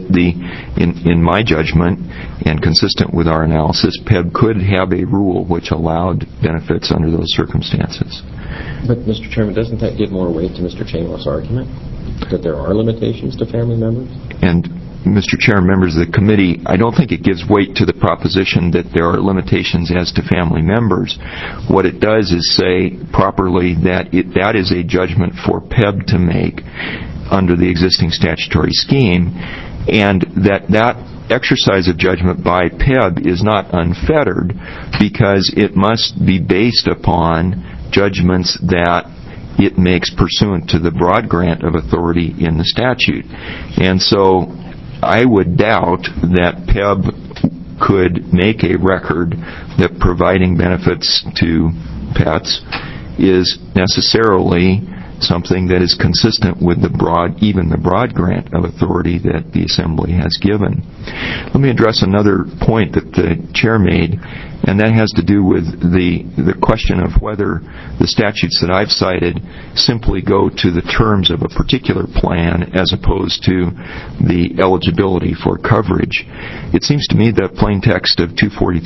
in my judgment, and consistent with our analysis, PEB could have a rule which allowed benefits under those circumstances. But, Mr. Chairman, doesn't that give more weight to Mr. Chambliss' argument that there are limitations to family members? And, Mr. Chair and members of the committee, I don't think it gives weight to the proposition that there are limitations as to family members. What it does is say properly that that is a judgment for PEB to make under the existing statutory scheme, and that exercise of judgment by PEB is not unfettered because it must be based upon judgments that it makes pursuant to the broad grant of authority in the statute. And so I would doubt that PEB could make a record that providing benefits to pets is necessarily something that is consistent with even the broad grant of authority that the Assembly has given. Let me address another point that the Chair made, and that has to do with the question of whether the statutes that I've cited simply go to the terms of a particular plan as opposed to the eligibility for coverage. It seems to me that plain text of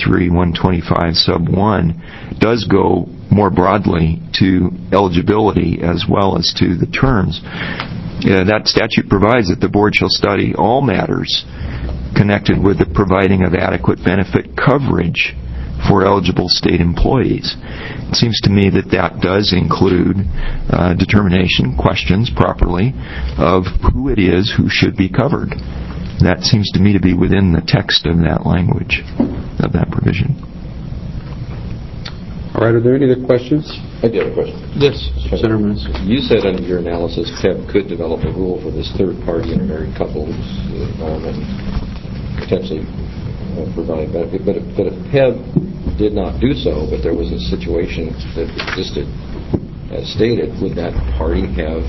243-125 sub 1 does go more broadly to eligibility as well as to the terms. That statute provides that the Board shall study all matters connected with the providing of adequate benefit coverage for eligible state employees. It seems to me that does include determination, questions properly, of who it is who should be covered. That seems to me to be within the text of that language, of that provision. All right, are there any other questions? I do have a question. Yes, Senator Minnis. You said under your analysis PEB could develop a rule for this third party intermarried couple who's and potentially provide benefit. But if PEB did not do so, but there was a situation that existed as stated, would that party have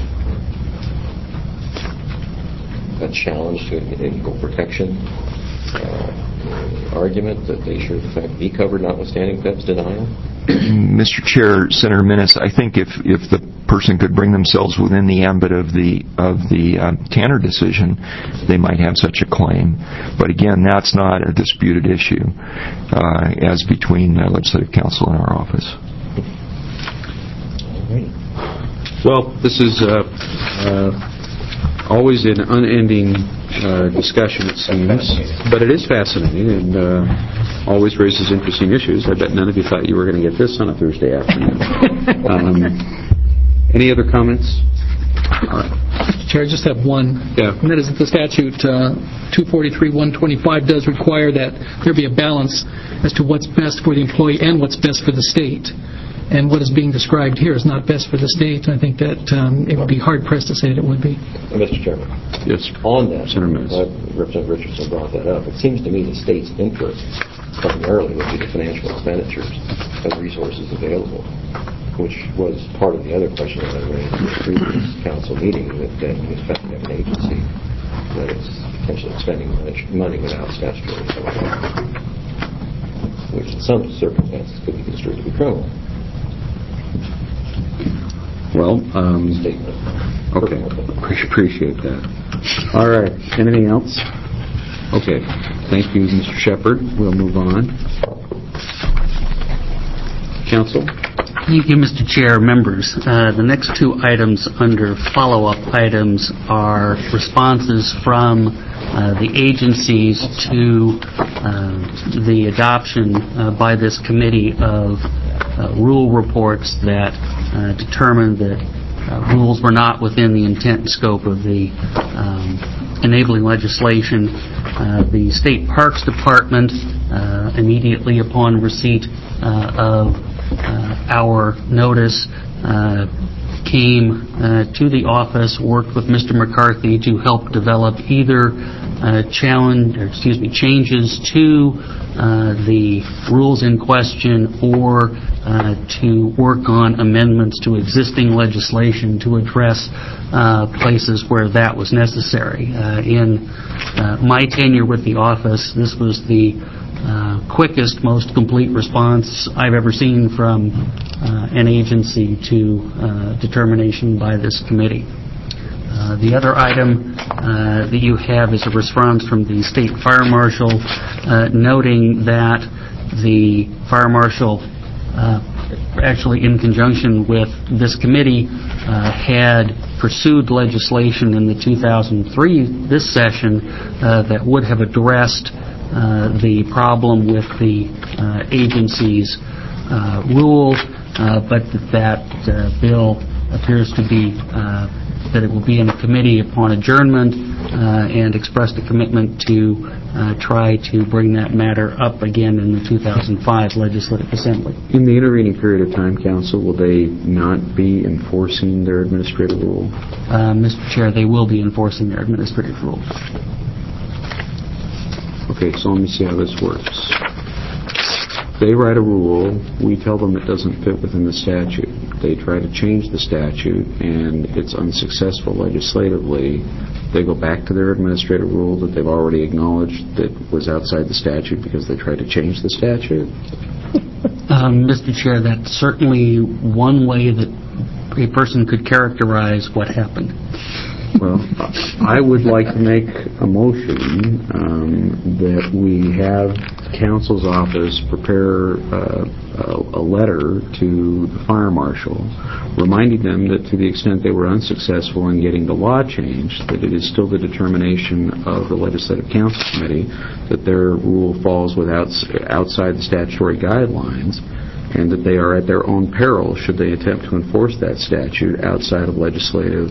a challenge to an equal protection argument that they should in fact be covered notwithstanding PEB's denial? Mr. Chair, Senator Minnis, I think if the person could bring themselves within the ambit of the Tanner decision, they might have such a claim. But again, that's not a disputed issue as between the Legislative Council and our office. Well, this is always an unending discussion, it seems, but it is fascinating and always raises interesting issues. I bet none of you thought you were going to get this on a Thursday afternoon. Any other comments? Mr. Chair, I just have one. Yeah. And that is that the statute 243-125 does require that there be a balance as to what's best for the employee and what's best for the state. And what is being described here is not best for the state. I think that it would be hard-pressed to say that it would be. Mr. Chairman. Yes. On that, Senator Representative Richardson brought that up. It seems to me the state's interest primarily would be the financial expenditures of resources available, which was part of the other question that I raised in the previous council meeting, that you expect to have an agency that is potentially spending money without statutory authority, which in some circumstances could be construed to be criminal. Well, okay. Appreciate that. All right. Anything else? Okay. Thank you, Mr. Shepard. We'll move on. Council? Thank you, Mr. Chair, members. The next two items under follow-up items are responses from the agencies to the adoption by this committee of rule reports that determined that rules were not within the intent and scope of the enabling legislation The State Parks Department, immediately upon receipt of our notice, came to the office, worked with Mr. McCarthy to help develop either changes to the rules in question or to work on amendments to existing legislation to address places where that was necessary. In my tenure with the office, this was the quickest, most complete response I've ever seen from an agency to determination by this committee. The other item that you have is a response from the State Fire Marshal noting that the Fire Marshal, actually in conjunction with this committee, had pursued legislation in the 2003 this session that would have addressed the problem with the agency's rule, but that bill appears to be that it will be in a committee upon adjournment, and expressed a commitment to try to bring that matter up again in the 2005 Legislative Assembly. In the intervening period of time, Council, will they not be enforcing their administrative rule? Mr. Chair, they will be enforcing their administrative rule. Okay, so let me see how this works. They write a rule, we tell them it doesn't fit within the statute. They try to change the statute, and it's unsuccessful legislatively. They go back to their administrative rule that they've already acknowledged that was outside the statute because they tried to change the statute. Mr. Chair, that's certainly one way that a person could characterize what happened. Well, I would like to make a motion that we have Council's office prepare a letter to the Fire Marshal reminding them that to the extent they were unsuccessful in getting the law changed, that it is still the determination of the Legislative Council Committee that their rule falls outside the statutory guidelines, and that they are at their own peril should they attempt to enforce that statute outside of legislative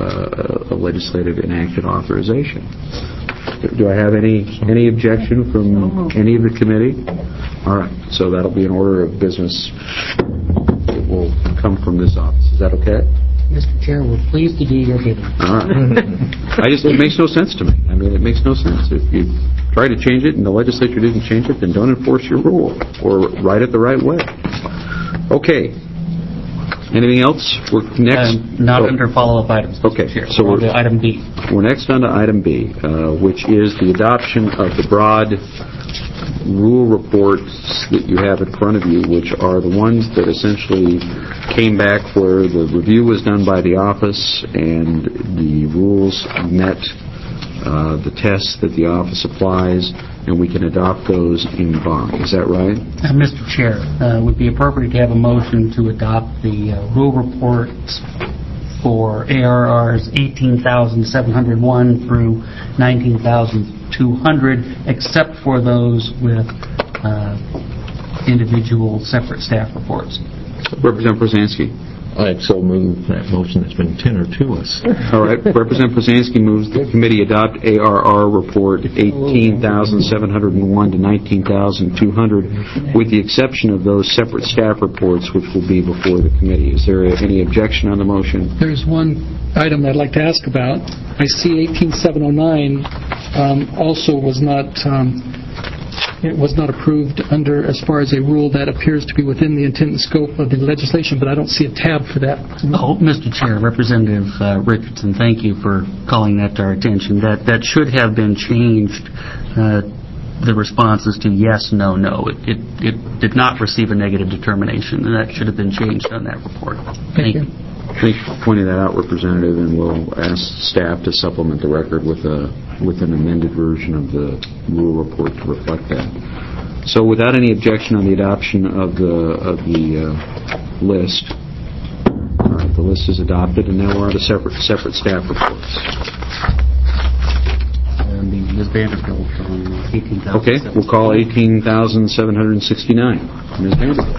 enacted authorization. Do I have any objection from any of the committee? All right, so that'll be an order of business that will come from this office. Is that okay? Mr. Chair, we're pleased to do your bidding. All right. It makes no sense to me. I mean, it makes no sense. If you try to change it and the legislature didn't change it, then don't enforce your rule or write it the right way. Okay. Anything else? We're next. Not under follow-up items. Okay. So we're on item B. We're next on to item B, which is the adoption of the broad rule reports that you have in front of you, which are the ones that essentially came back where the review was done by the office and the rules met the tests that the office applies, and we can adopt those in bond. Is that right? Mr. Chair, would it be appropriate to have a motion to adopt the rule reports for ARRs 18,701 through 19,200, except for those with individual separate staff reports? Representative Brzezinski. I so move that motion that's been tendered to us. All right. Representative Brzezinski moves the committee adopt ARR report 18,701 to 19,200, with the exception of those separate staff reports which will be before the committee. Is there any objection on the motion? There's one item I'd like to ask about. I see 18,709 also was not approved under as far as a rule that appears to be within the intent and scope of the legislation, but I don't see a tab for that. Oh, Mr. Chair, Representative Richardson, thank you for calling that to our attention. That should have been changed. The responses to yes, no, no. It did not receive a negative determination, and that should have been changed on that report. Thank you. Thank you for pointing that out, Representative, and we'll ask staff to supplement the record with an amended version of the rule report to reflect that. So, without any objection on the adoption of the list, the list is adopted, and now we're on to separate staff reports. Ms. Vanderbilt on 18,000. Okay, we'll call 18,769. Ms. Vanderbilt.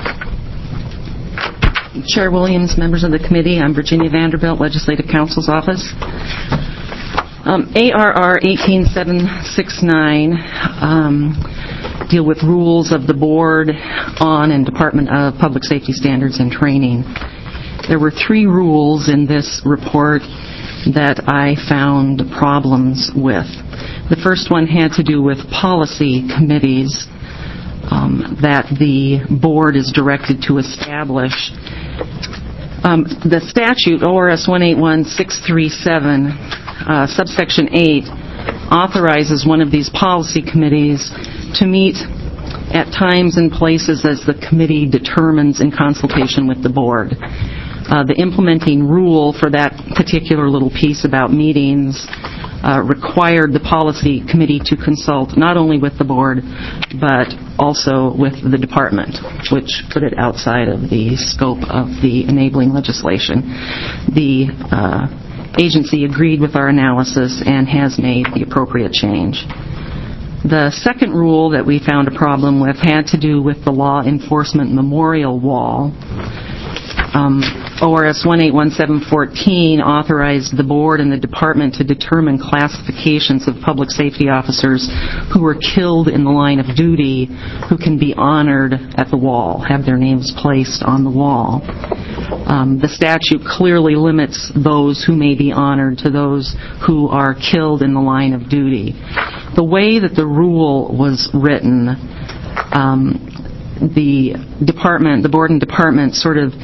Chair Williams, members of the committee, I'm Virginia Vanderbilt, Legislative Counsel's Office. ARR 18769 deal with rules of the Board on and Department of Public Safety Standards and Training. There were 3 rules in this report that I found problems with. The first one had to do with policy committees that the Board is directed to establish. The statute, ORS 181637, subsection 8, authorizes one of these policy committees to meet at times and places as the committee determines in consultation with the Board. The implementing rule for that particular little piece about meetings required the policy committee to consult not only with the Board, but also with the department, which put it outside of the scope of the enabling legislation. The agency agreed with our analysis and has made the appropriate change. The second rule that we found a problem with had to do with the law enforcement memorial wall. ORS 181714 authorized the Board and the Department to determine classifications of public safety officers who were killed in the line of duty who can be honored at the wall, have their names placed on the wall. The statute clearly limits those who may be honored to those who are killed in the line of duty. The way that the rule was written, the Board and Department sort of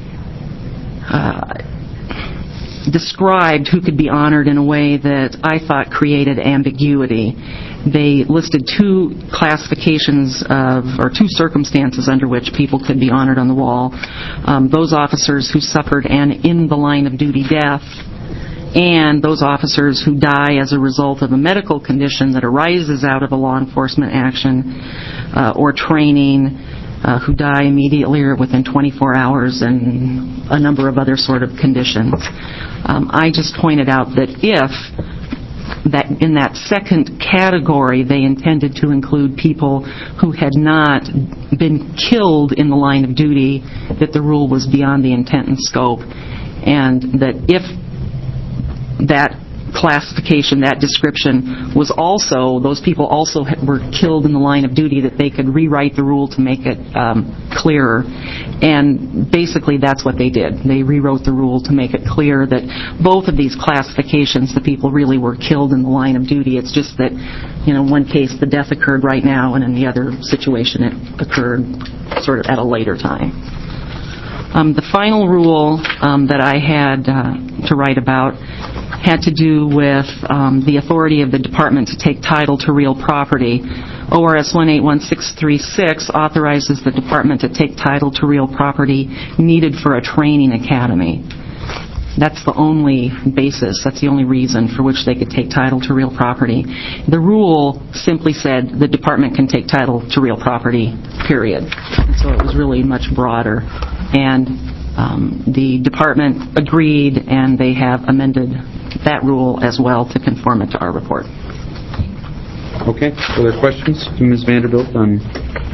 described who could be honored in a way that I thought created ambiguity. They listed 2 classifications or 2 circumstances under which people could be honored on the wall. Those officers who suffered an in the line of duty death, and those officers who die as a result of a medical condition that arises out of a law enforcement action or training, who die immediately or within 24 hours, and a number of other sort of conditions. I just pointed out that if in that second category they intended to include people who had not been killed in the line of duty, that the rule was beyond the intent and scope, and that if that classification, that description was also, those people also were killed in the line of duty, that they could rewrite the rule to make it clearer. And basically that's what they did. They rewrote the rule to make it clear that both of these classifications, the people really were killed in the line of duty. It's just that, in one case the death occurred right now, and in the other situation it occurred sort of at a later time. The final rule that I had to write about had to do with the authority of the department to take title to real property. ORS 181636 authorizes the department to take title to real property needed for a training academy. That's the only basis, that's the only reason for which they could take title to real property. The rule simply said the department can take title to real property, period. And so it was really much broader. And the department agreed, and they have amended that rule as well to conform it to our report. Okay. Other questions? Ms. Vanderbilt on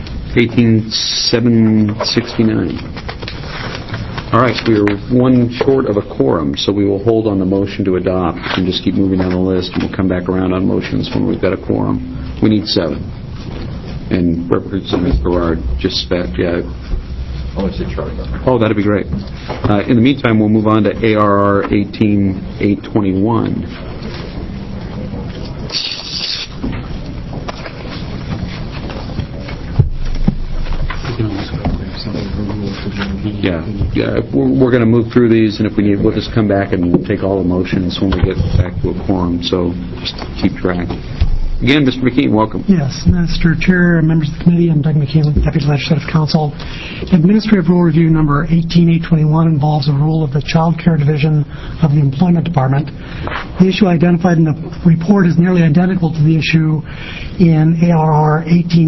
18769. All right. We are one short of a quorum, so we will hold on the motion to adopt and just keep moving down the list, and we'll come back around on motions when we've got a quorum. We need 7. And Representative Garrard just spec, Oh, that'd be great. In the meantime, we'll move on to ARR 18821. Yeah. We're going to move through these, and if we need, we'll just come back and take all the motions when we get back to a quorum. So just keep track. Again, Mr. McKean, welcome. Yes, Mr. Chair, members of the committee, I'm Doug McKean, Deputy Legislative Counsel. Administrative Rule Review number 18821 involves a rule of the Child Care Division of the Employment Department. The issue identified in the report is nearly identical to the issue in ARR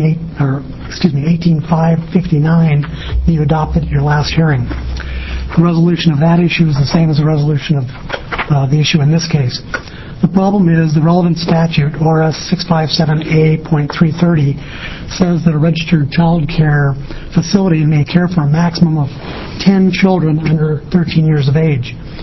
18559 that you adopted at your last hearing. The resolution of that issue is the same as the resolution of the issue in this case. The problem is the relevant statute, ORS 657A.330, says that a registered child care facility may care for a maximum of 10 children under 13 years of age.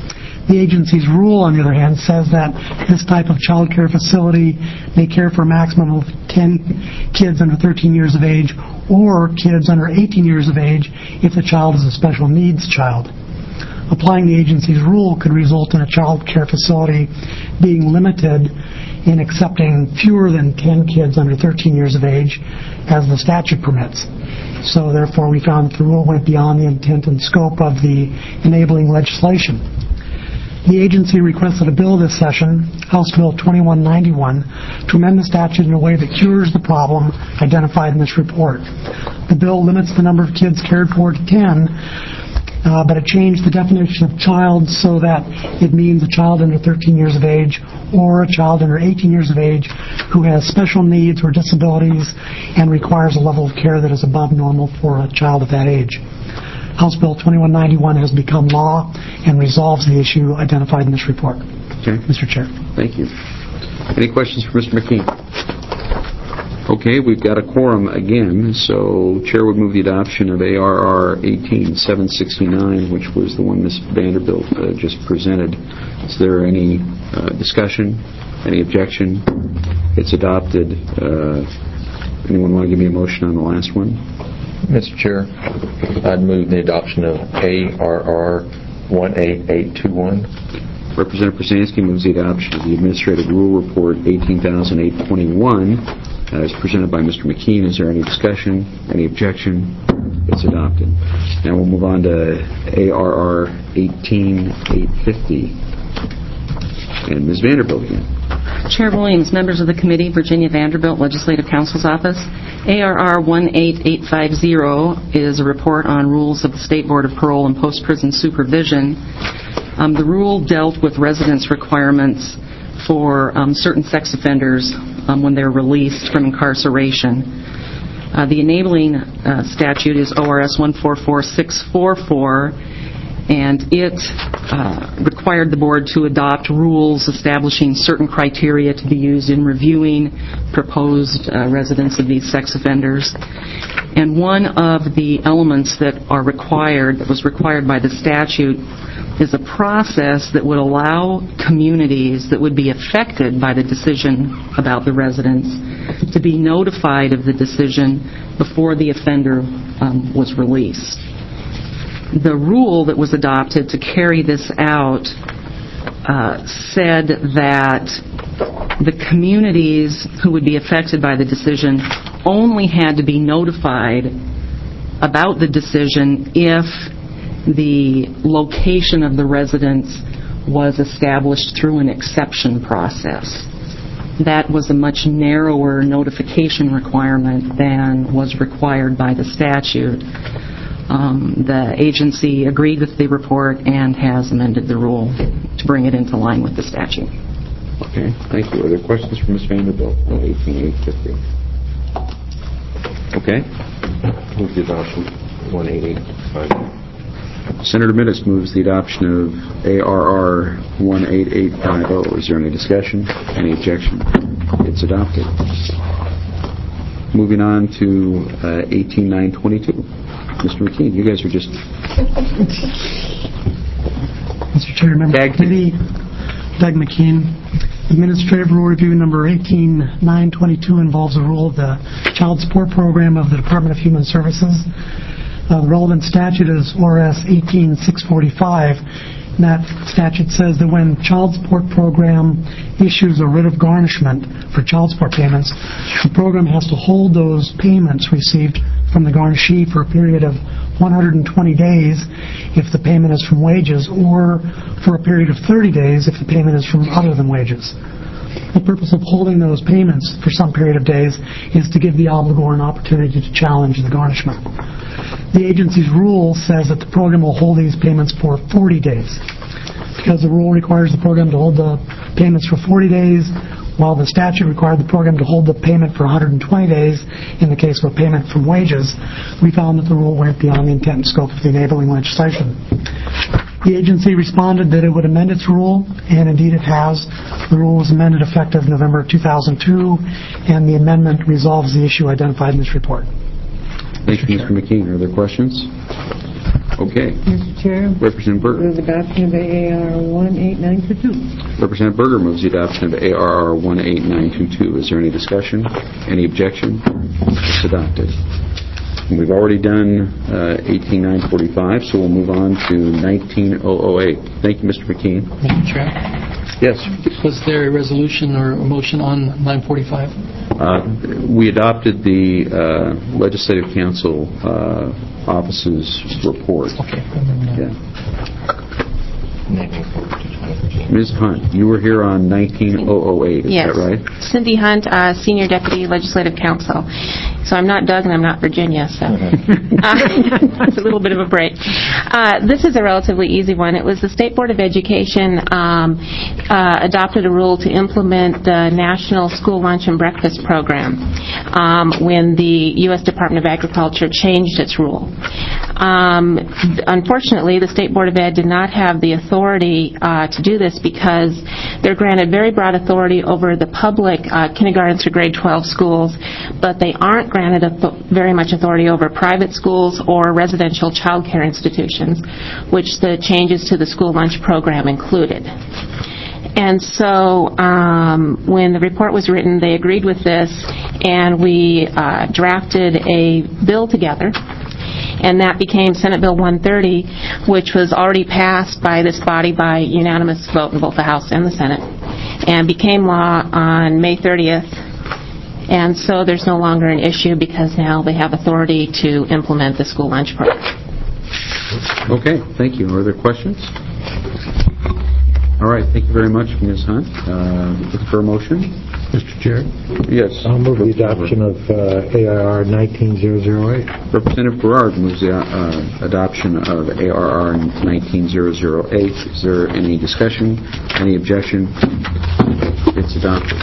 The agency's rule, on the other hand, says that this type of child care facility may care for a maximum of 10 kids under 13 years of age or kids under 18 years of age if the child is a special needs child. Applying the agency's rule could result in a child care facility being limited in accepting fewer than 10 kids under 13 years of age as the statute permits. So therefore we found that the rule went beyond the intent and scope of the enabling legislation. The agency requested a bill this session, House Bill 2191, to amend the statute in a way that cures the problem identified in this report. The bill limits the number of kids cared for to 10, but it changed the definition of child so that it means a child under 13 years of age or a child under 18 years of age who has special needs or disabilities and requires a level of care that is above normal for a child of that age. House Bill 2191 has become law and resolves the issue identified in this report. Okay. Mr. Chair. Thank you. Any questions for Mr. McKean? Okay, we've got a quorum again, so Chair would move the adoption of ARR 18769, which was the one Ms. Vanderbilt just presented. Is there any discussion? Any objection? It's adopted. Anyone want to give me a motion on the last one? Mr. Chair, I'd move the adoption of ARR 18821. Representative Przansky moves the adoption of the Administrative Rule Report 18,821 as presented by Mr. McKean. Is there any discussion? Any objection? It's adopted. Now we'll move on to ARR 18850. And Ms. Vanderbilt again. Chair Williams, members of the committee, Virginia Vanderbilt, Legislative Counsel's Office. ARR 18850 is a report on rules of the State Board of Parole and Post-Prison Supervision. The rule dealt with residence requirements for certain sex offenders when they're released from incarceration. The enabling statute is ORS 144644, and it required the board to adopt rules establishing certain criteria to be used in reviewing proposed residence of these sex offenders. And one of the elements that was required by the statute is a process that would allow communities that would be affected by the decision about the residence to be notified of the decision before the offender was released. The rule that was adopted to carry this out said that the communities who would be affected by the decision only had to be notified about the decision if the location of the residence was established through an exception process. That was a much narrower notification requirement than was required by the statute. The agency agreed with the report and has amended the rule to bring it into line with the statute. Okay, thank you. Are there questions for Ms. Vanderbilt on 18850? Okay. Move the adoption 18850. Senator Minnis moves the adoption of ARR 18850. Is there any discussion? Any objection? It's adopted. Moving on to 18922. Mr. McKean, you guys are just... Mr. Chair, member of the committee, Doug McKean. Administrative Rule Review number 18922 involves a rule of the Child Support Program of the Department of Human Services. The relevant statute is ORS 18645. And that statute says that when Child Support Program issues a writ of garnishment for child support payments, the program has to hold those payments received from the garnishee for a period of 120 days if the payment is from wages, or for a period of 30 days if the payment is from other than wages. The purpose of holding those payments for some period of days is to give the obligor an opportunity to challenge the garnishment. The agency's rule says that the program will hold these payments for 40 days. Because the rule requires the program to hold the payments for 40 days, while the statute required the program to hold the payment for 120 days in the case of a payment from wages, we found that the rule went beyond the intent and scope of the enabling legislation. The agency responded that it would amend its rule, and indeed it has. The rule was amended effective November 2002, and the amendment resolves the issue identified in this report. Thank you, Mr. McKean. Are there questions? Okay. Mr. Chair. Representative Berger. Move adoption of AAR 18922. Representative Berger moves the adoption of ARR 18922. Is there any discussion? Any objection? It's adopted. And we've already done 18945, so we'll move on to 19008. Thank you, Mr. McKean. Mr. Chair, Yes. was there a resolution or a motion on 945? We adopted the Legislative Council Office's report. Okay. Yeah. Ms. Hunt, you were here on 19008, is Yes. that right? Cindy Hunt, Senior Deputy Legislative Counsel. So I'm not Doug and I'm not Virginia, so it's a little bit of a break. This is a relatively easy one. It was the State Board of Education adopted a rule to implement the National School Lunch and Breakfast Program when the U.S. Department of Agriculture changed its rule. Unfortunately, the State Board of Ed did not have the authority to do this because they're granted very broad authority over the public kindergarten through grade 12 schools, but they aren't granted very much authority over private schools or residential child care institutions, which the changes to the school lunch program included. And so when the report was written, they agreed with this, and we drafted a bill together. And that became Senate Bill 130, which was already passed by this body by unanimous vote in both the House and the Senate, and became law on May 30th. And so there's no longer an issue because now they have authority to implement the school lunch program. Okay, thank you. Are there questions? All right, thank you very much, Ms. Hunt. Looking for a motion? Mr. Chair? Yes. I'll move the adoption of ARR 19008. Representative Garrard moves the adoption of ARR 19008. Is there any discussion? Any objection? It's adopted.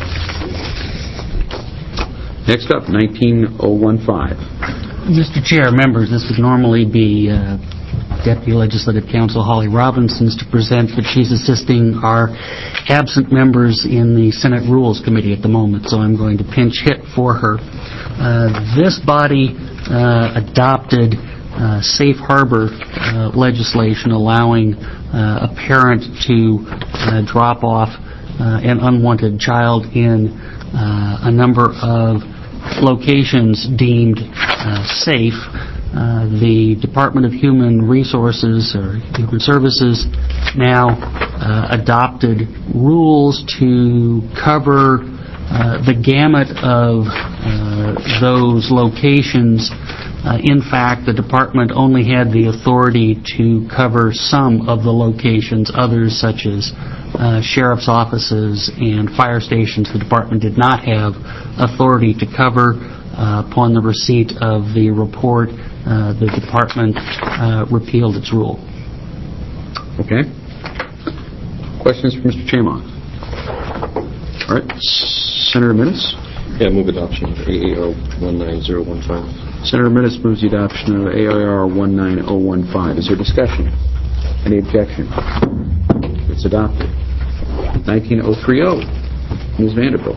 Next up, 19015. Mr. Chair, members, this would normally be Deputy Legislative Counsel Holly Robinson's to present, but she's assisting our absent members in the Senate Rules Committee at the moment, so I'm going to pinch hit for her. This body adopted safe harbor legislation allowing a parent to drop off an unwanted child in a number of locations deemed safe. The Department of Human Resources or Human Services now adopted rules to cover the gamut of those locations. In fact, the department only had the authority to cover some of the locations. Others, such as sheriff's offices and fire stations, the department did not have authority to cover. Upon the receipt of the report, the department repealed its rule. Okay. Questions for Mr. Chamon? All right. Senator Minnis? Yeah, move adoption of AAR 19015. Senator Minnis moves the adoption of AAR 19015. Is there discussion? Any objection? It's adopted. 19030. Ms. Vanderbilt.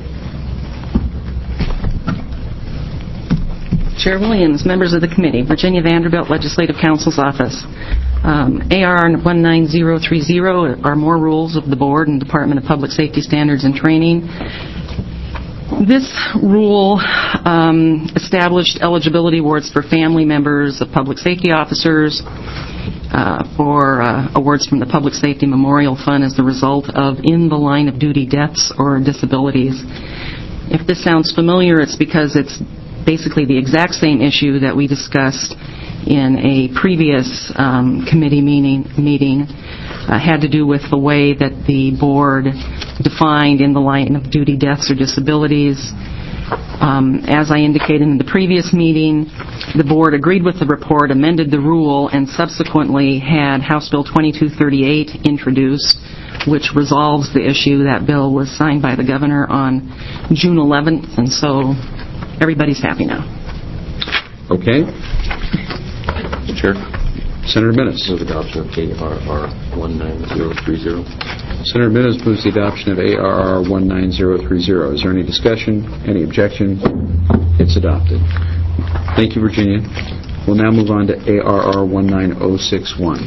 Chair Williams, members of the committee, Virginia Vanderbilt Legislative Counsel's Office. AR 19030 are more rules of the Board and Department of Public Safety Standards and Training. This rule established eligibility awards for family members of public safety officers for awards from the Public Safety Memorial Fund as the result of in-the-line-of-duty deaths or disabilities. If this sounds familiar, it's because it's basically the exact same issue that we discussed in a previous committee meeting had to do with the way that the board defined in the line of duty deaths or disabilities. As I indicated in the previous meeting, the board agreed with the report, amended the rule, and subsequently had House Bill 2238 introduced, which resolves the issue. That bill was signed by the governor on June 11th, and so everybody's happy now. Okay. Mr. Chair. Senator Minnis. Move adoption of ARR 19030. Senator Minnis moves the adoption of ARR 19030. Is there any discussion? Any objection? It's adopted. Thank you, Virginia. We'll now move on to ARR 19061.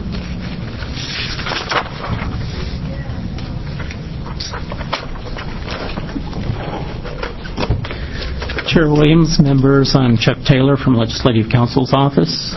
Chair Williams, members, I'm Chuck Taylor from Legislative Counsel's Office.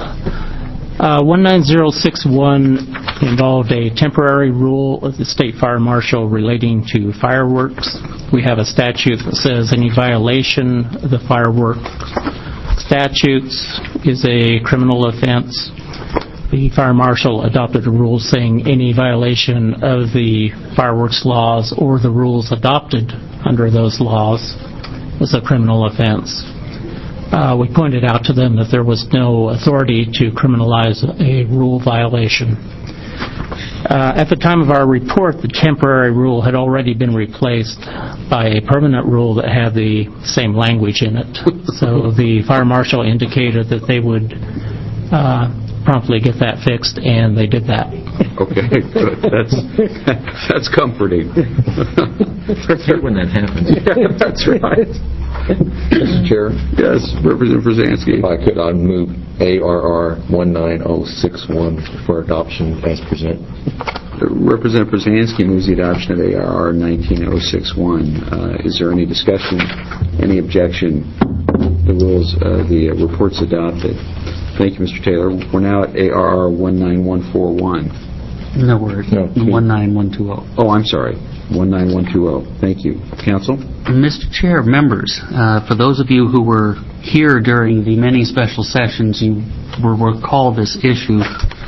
19061 involved a temporary rule of the State Fire Marshal relating to fireworks. We have a statute that says any violation of the fireworks statutes is a criminal offense. The Fire Marshal adopted a rule saying any violation of the fireworks laws or the rules adopted under those laws was a criminal offense. We pointed out to them that there was no authority to criminalize a rule violation. At the time of our report, the temporary rule had already been replaced by a permanent rule that had the same language in it. So the Fire Marshal indicated that they would promptly get that fixed, and they did that. Okay, good. That's comforting. When that happens. Yeah, that's right. Mr. Chair? Yes, Representative Brzezinski. If I could, I'd move ARR 19061 for adoption as presented. Representative Brzezinski moves the adoption of ARR 19061. Is there any discussion, any objection? The report's adopted. Thank you, Mr. Taylor. We're now at ARR 19141. No, we're at 19120. Oh, I'm sorry. 19120. Thank you. Counsel? Mr. Chair, members, for those of you who were here during the many special sessions, you will recall this issue.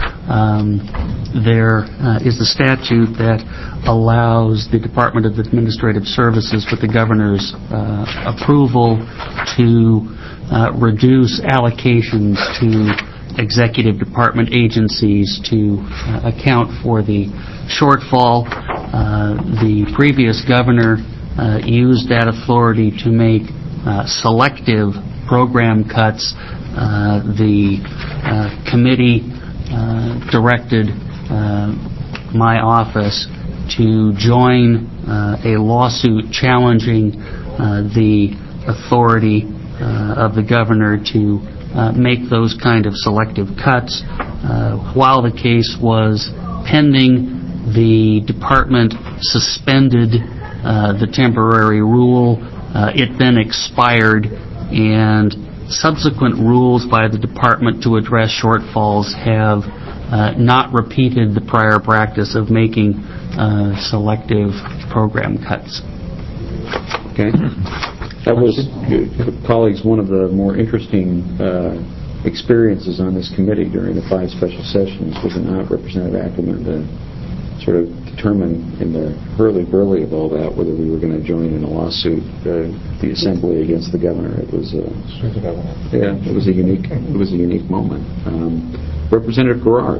There is a statute that allows the Department of Administrative Services, with the governor's approval, to reduce allocations to executive department agencies to account for the shortfall. The previous governor used that authority to make selective program cuts. The committee directed my office to join a lawsuit challenging the authority of the governor to make those kind of selective cuts. While the case was pending, the department suspended the temporary rule. It then expired, and subsequent rules by the department to address shortfalls have not repeated the prior practice of making selective program cuts. Okay. That was, colleagues, one of the more interesting experiences on this committee during the 5 special sessions, was it not, Representative Ackerman, to sort of determine in the hurly-burly of all that whether we were going to join in a lawsuit, the assembly against the governor. It was it was a unique moment. Representative Garrard.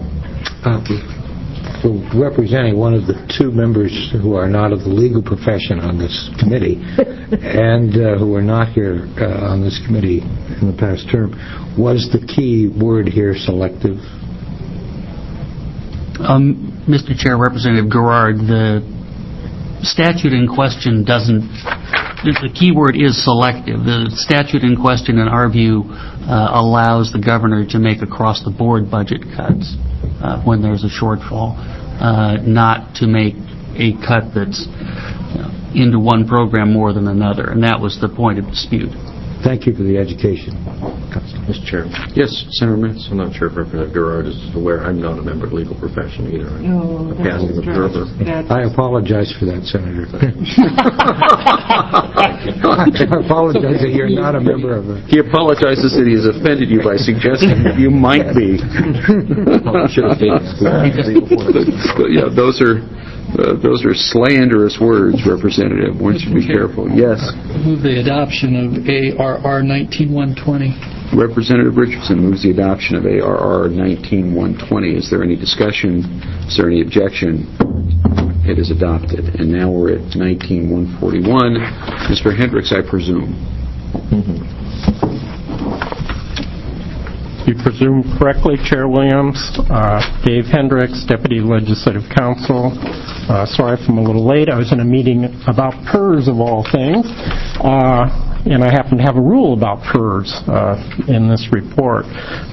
Representing one of the 2 members who are not of the legal profession on this committee and who were not here on this committee in the past term, was the key word here selective? Mr. Chair, Representative Garrard, the statute in question doesn't, the key word is selective. The statute in question, in our view, allows the governor to make across-the-board budget cuts when there's a shortfall, not to make a cut that's into one program more than another, and that was the point of dispute. Thank you for the education. Mr. Chair. Yes, Senator Mitz. I'm not sure if Representative Garrard is aware. I'm not a member of the legal profession either. I'm a passive observer. I apologize for that, Senator. I apologize that you're not a member of it. He apologizes that he has offended you by suggesting that you might be. Yeah, those are slanderous words, Representative. One should be careful. Yes. Move the adoption of ARR 19120. Representative Richardson moves the adoption of ARR 19120. Is there any discussion? Is there any objection? It is adopted. And now we're at 19141. Mr. Hendricks, I presume. You presume correctly, Chair Williams. Dave Hendricks, Deputy Legislative Counsel. Sorry if I'm a little late. I was in a meeting about PERS, of all things. and I happen to have a rule about PERS in this report.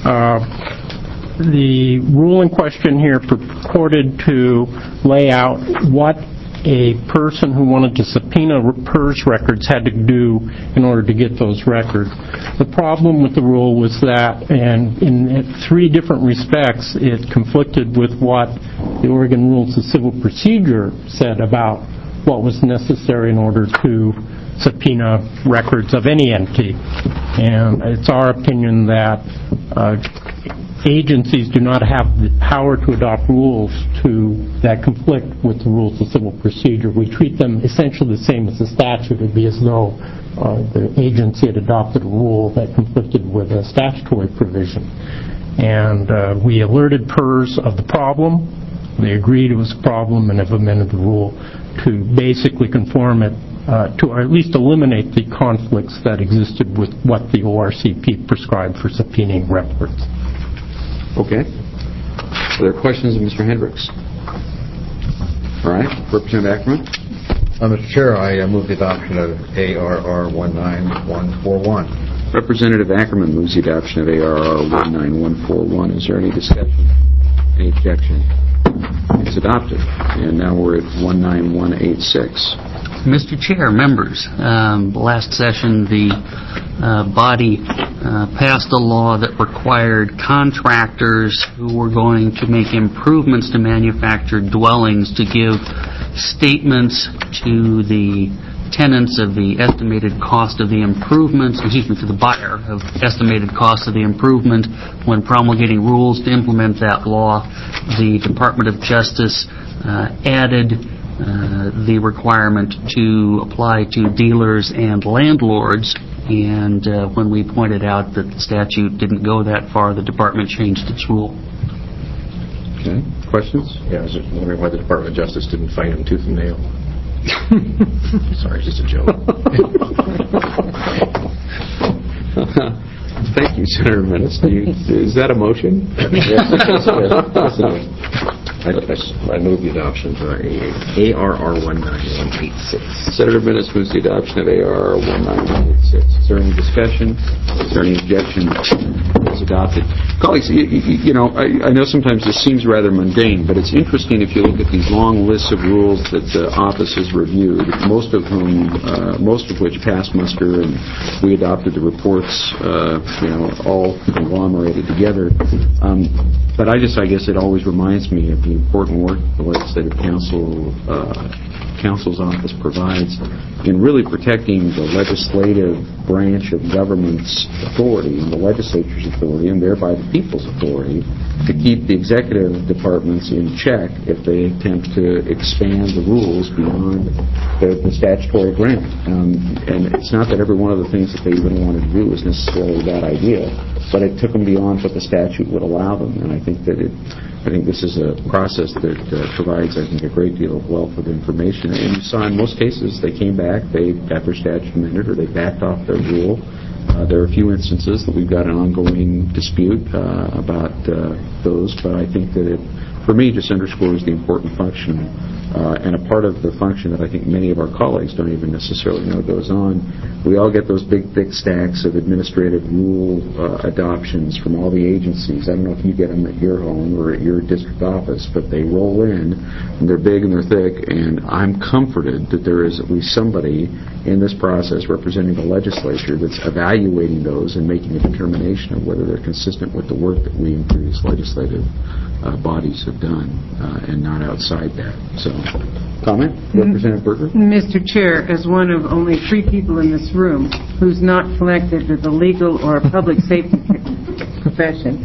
The rule in question here purported to lay out what a person who wanted to subpoena PERS records had to do in order to get those records. The problem with the rule was that, and in 3 different respects, it conflicted with what the Oregon Rules of Civil Procedure said about what was necessary in order to subpoena records of any entity. And it's our opinion that agencies do not have the power to adopt rules that conflict with the Rules of Civil Procedure. We treat them essentially the same as the statute. It would be as though the agency had adopted a rule that conflicted with a statutory provision. And we alerted PERS of the problem. They agreed it was a problem and have amended the rule to basically conform it to, or at least eliminate the conflicts that existed with what the ORCP prescribed for subpoenaing records. Okay. Are there questions of Mr. Hendricks? All right. Representative Ackerman? Mr. Chair, I move the adoption of ARR 19141. Representative Ackerman moves the adoption of ARR 19141. Is there any discussion? Any objection? It's adopted. And now we're at 19186. Mr. Chair, members, last session the body passed a law that required contractors who were going to make improvements to manufactured dwellings to give statements to the tenants of the estimated cost of the improvements, to the buyer of estimated cost of the improvement. When promulgating rules to implement that law, the Department of Justice added the requirement to apply to dealers and landlords, and when we pointed out that the statute didn't go that far, the department changed its rule. Okay. Questions? Yeah, I was just wondering why the Department of Justice didn't find him tooth and nail. Sorry, it's just a joke. Thank you, Senator Menace. Is that a motion? Yes. I move the adoption of ARR 19186. Senator Menace moves the adoption of ARR 19186. Is there any discussion? Is there any objection? It's adopted. Colleagues, I know sometimes this seems rather mundane, but it's interesting if you look at these long lists of rules that the office has reviewed, most of which passed muster, and we adopted the reports, all conglomerated together. But I guess it always reminds me of the important work the Legislative Council's office provides in really protecting the legislative branch of government's authority and the legislature's authority, and thereby the people's authority, to keep the executive departments in check if they attempt to expand the rules beyond the statutory grant. And it's not that every one of the things that they even wanted to do was necessarily a bad idea, but it took them beyond what the statute would allow them. And I think this is a process that provides, a great deal of wealth of information. And you saw in most cases they came back, they got their statute amended, or they backed off their rule. There are a few instances that we've got an ongoing dispute about those, but I think that it, for me, just underscores the important function and a part of the function that I think many of our colleagues don't even necessarily know goes on. We all get those big, thick stacks of administrative rule adoptions from all the agencies. I don't know if you get them at your home or at your district office, but they roll in, and they're big and they're thick, and I'm comforted that there is at least somebody in this process representing the legislature that's evaluating those and making a determination of whether they're consistent with the work that we in previous legislative bodies have done, and not outside that. So, comment? Representative Berger? Mr. Chair, as one of only 3 people in this room who's not connected to the legal or public safety profession,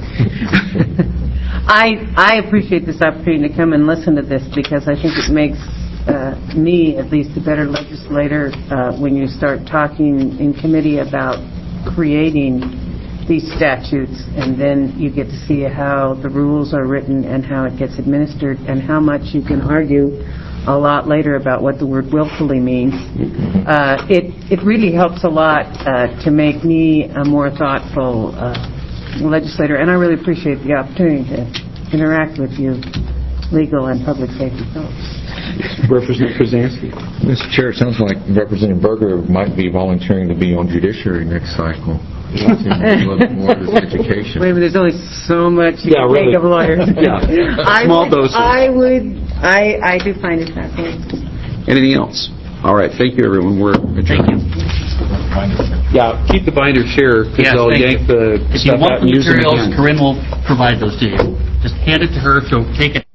I appreciate this opportunity to come and listen to this, because I think it makes me, at least, a better legislator when you start talking in committee about creating these statutes, and then you get to see how the rules are written and how it gets administered, and how much you can argue a lot later about what the word willfully means. It really helps a lot to make me a more thoughtful legislator, and I really appreciate the opportunity to interact with you legal and public safety folks. Representative Krasansky. Mr. Chair, it sounds like Representative Berger might be volunteering to be on judiciary next cycle. More of this education. Wait, but there's only so much you can take of lawyers. Small doses. I do find it fascinating. Anything else? All right. Thank you, everyone. We're adjourned. Thank you. Yeah, keep the binders here because they'll yank the If you stuff want out and use them materials, again. Corinne will provide those to you. Just hand it to her. She'll take it.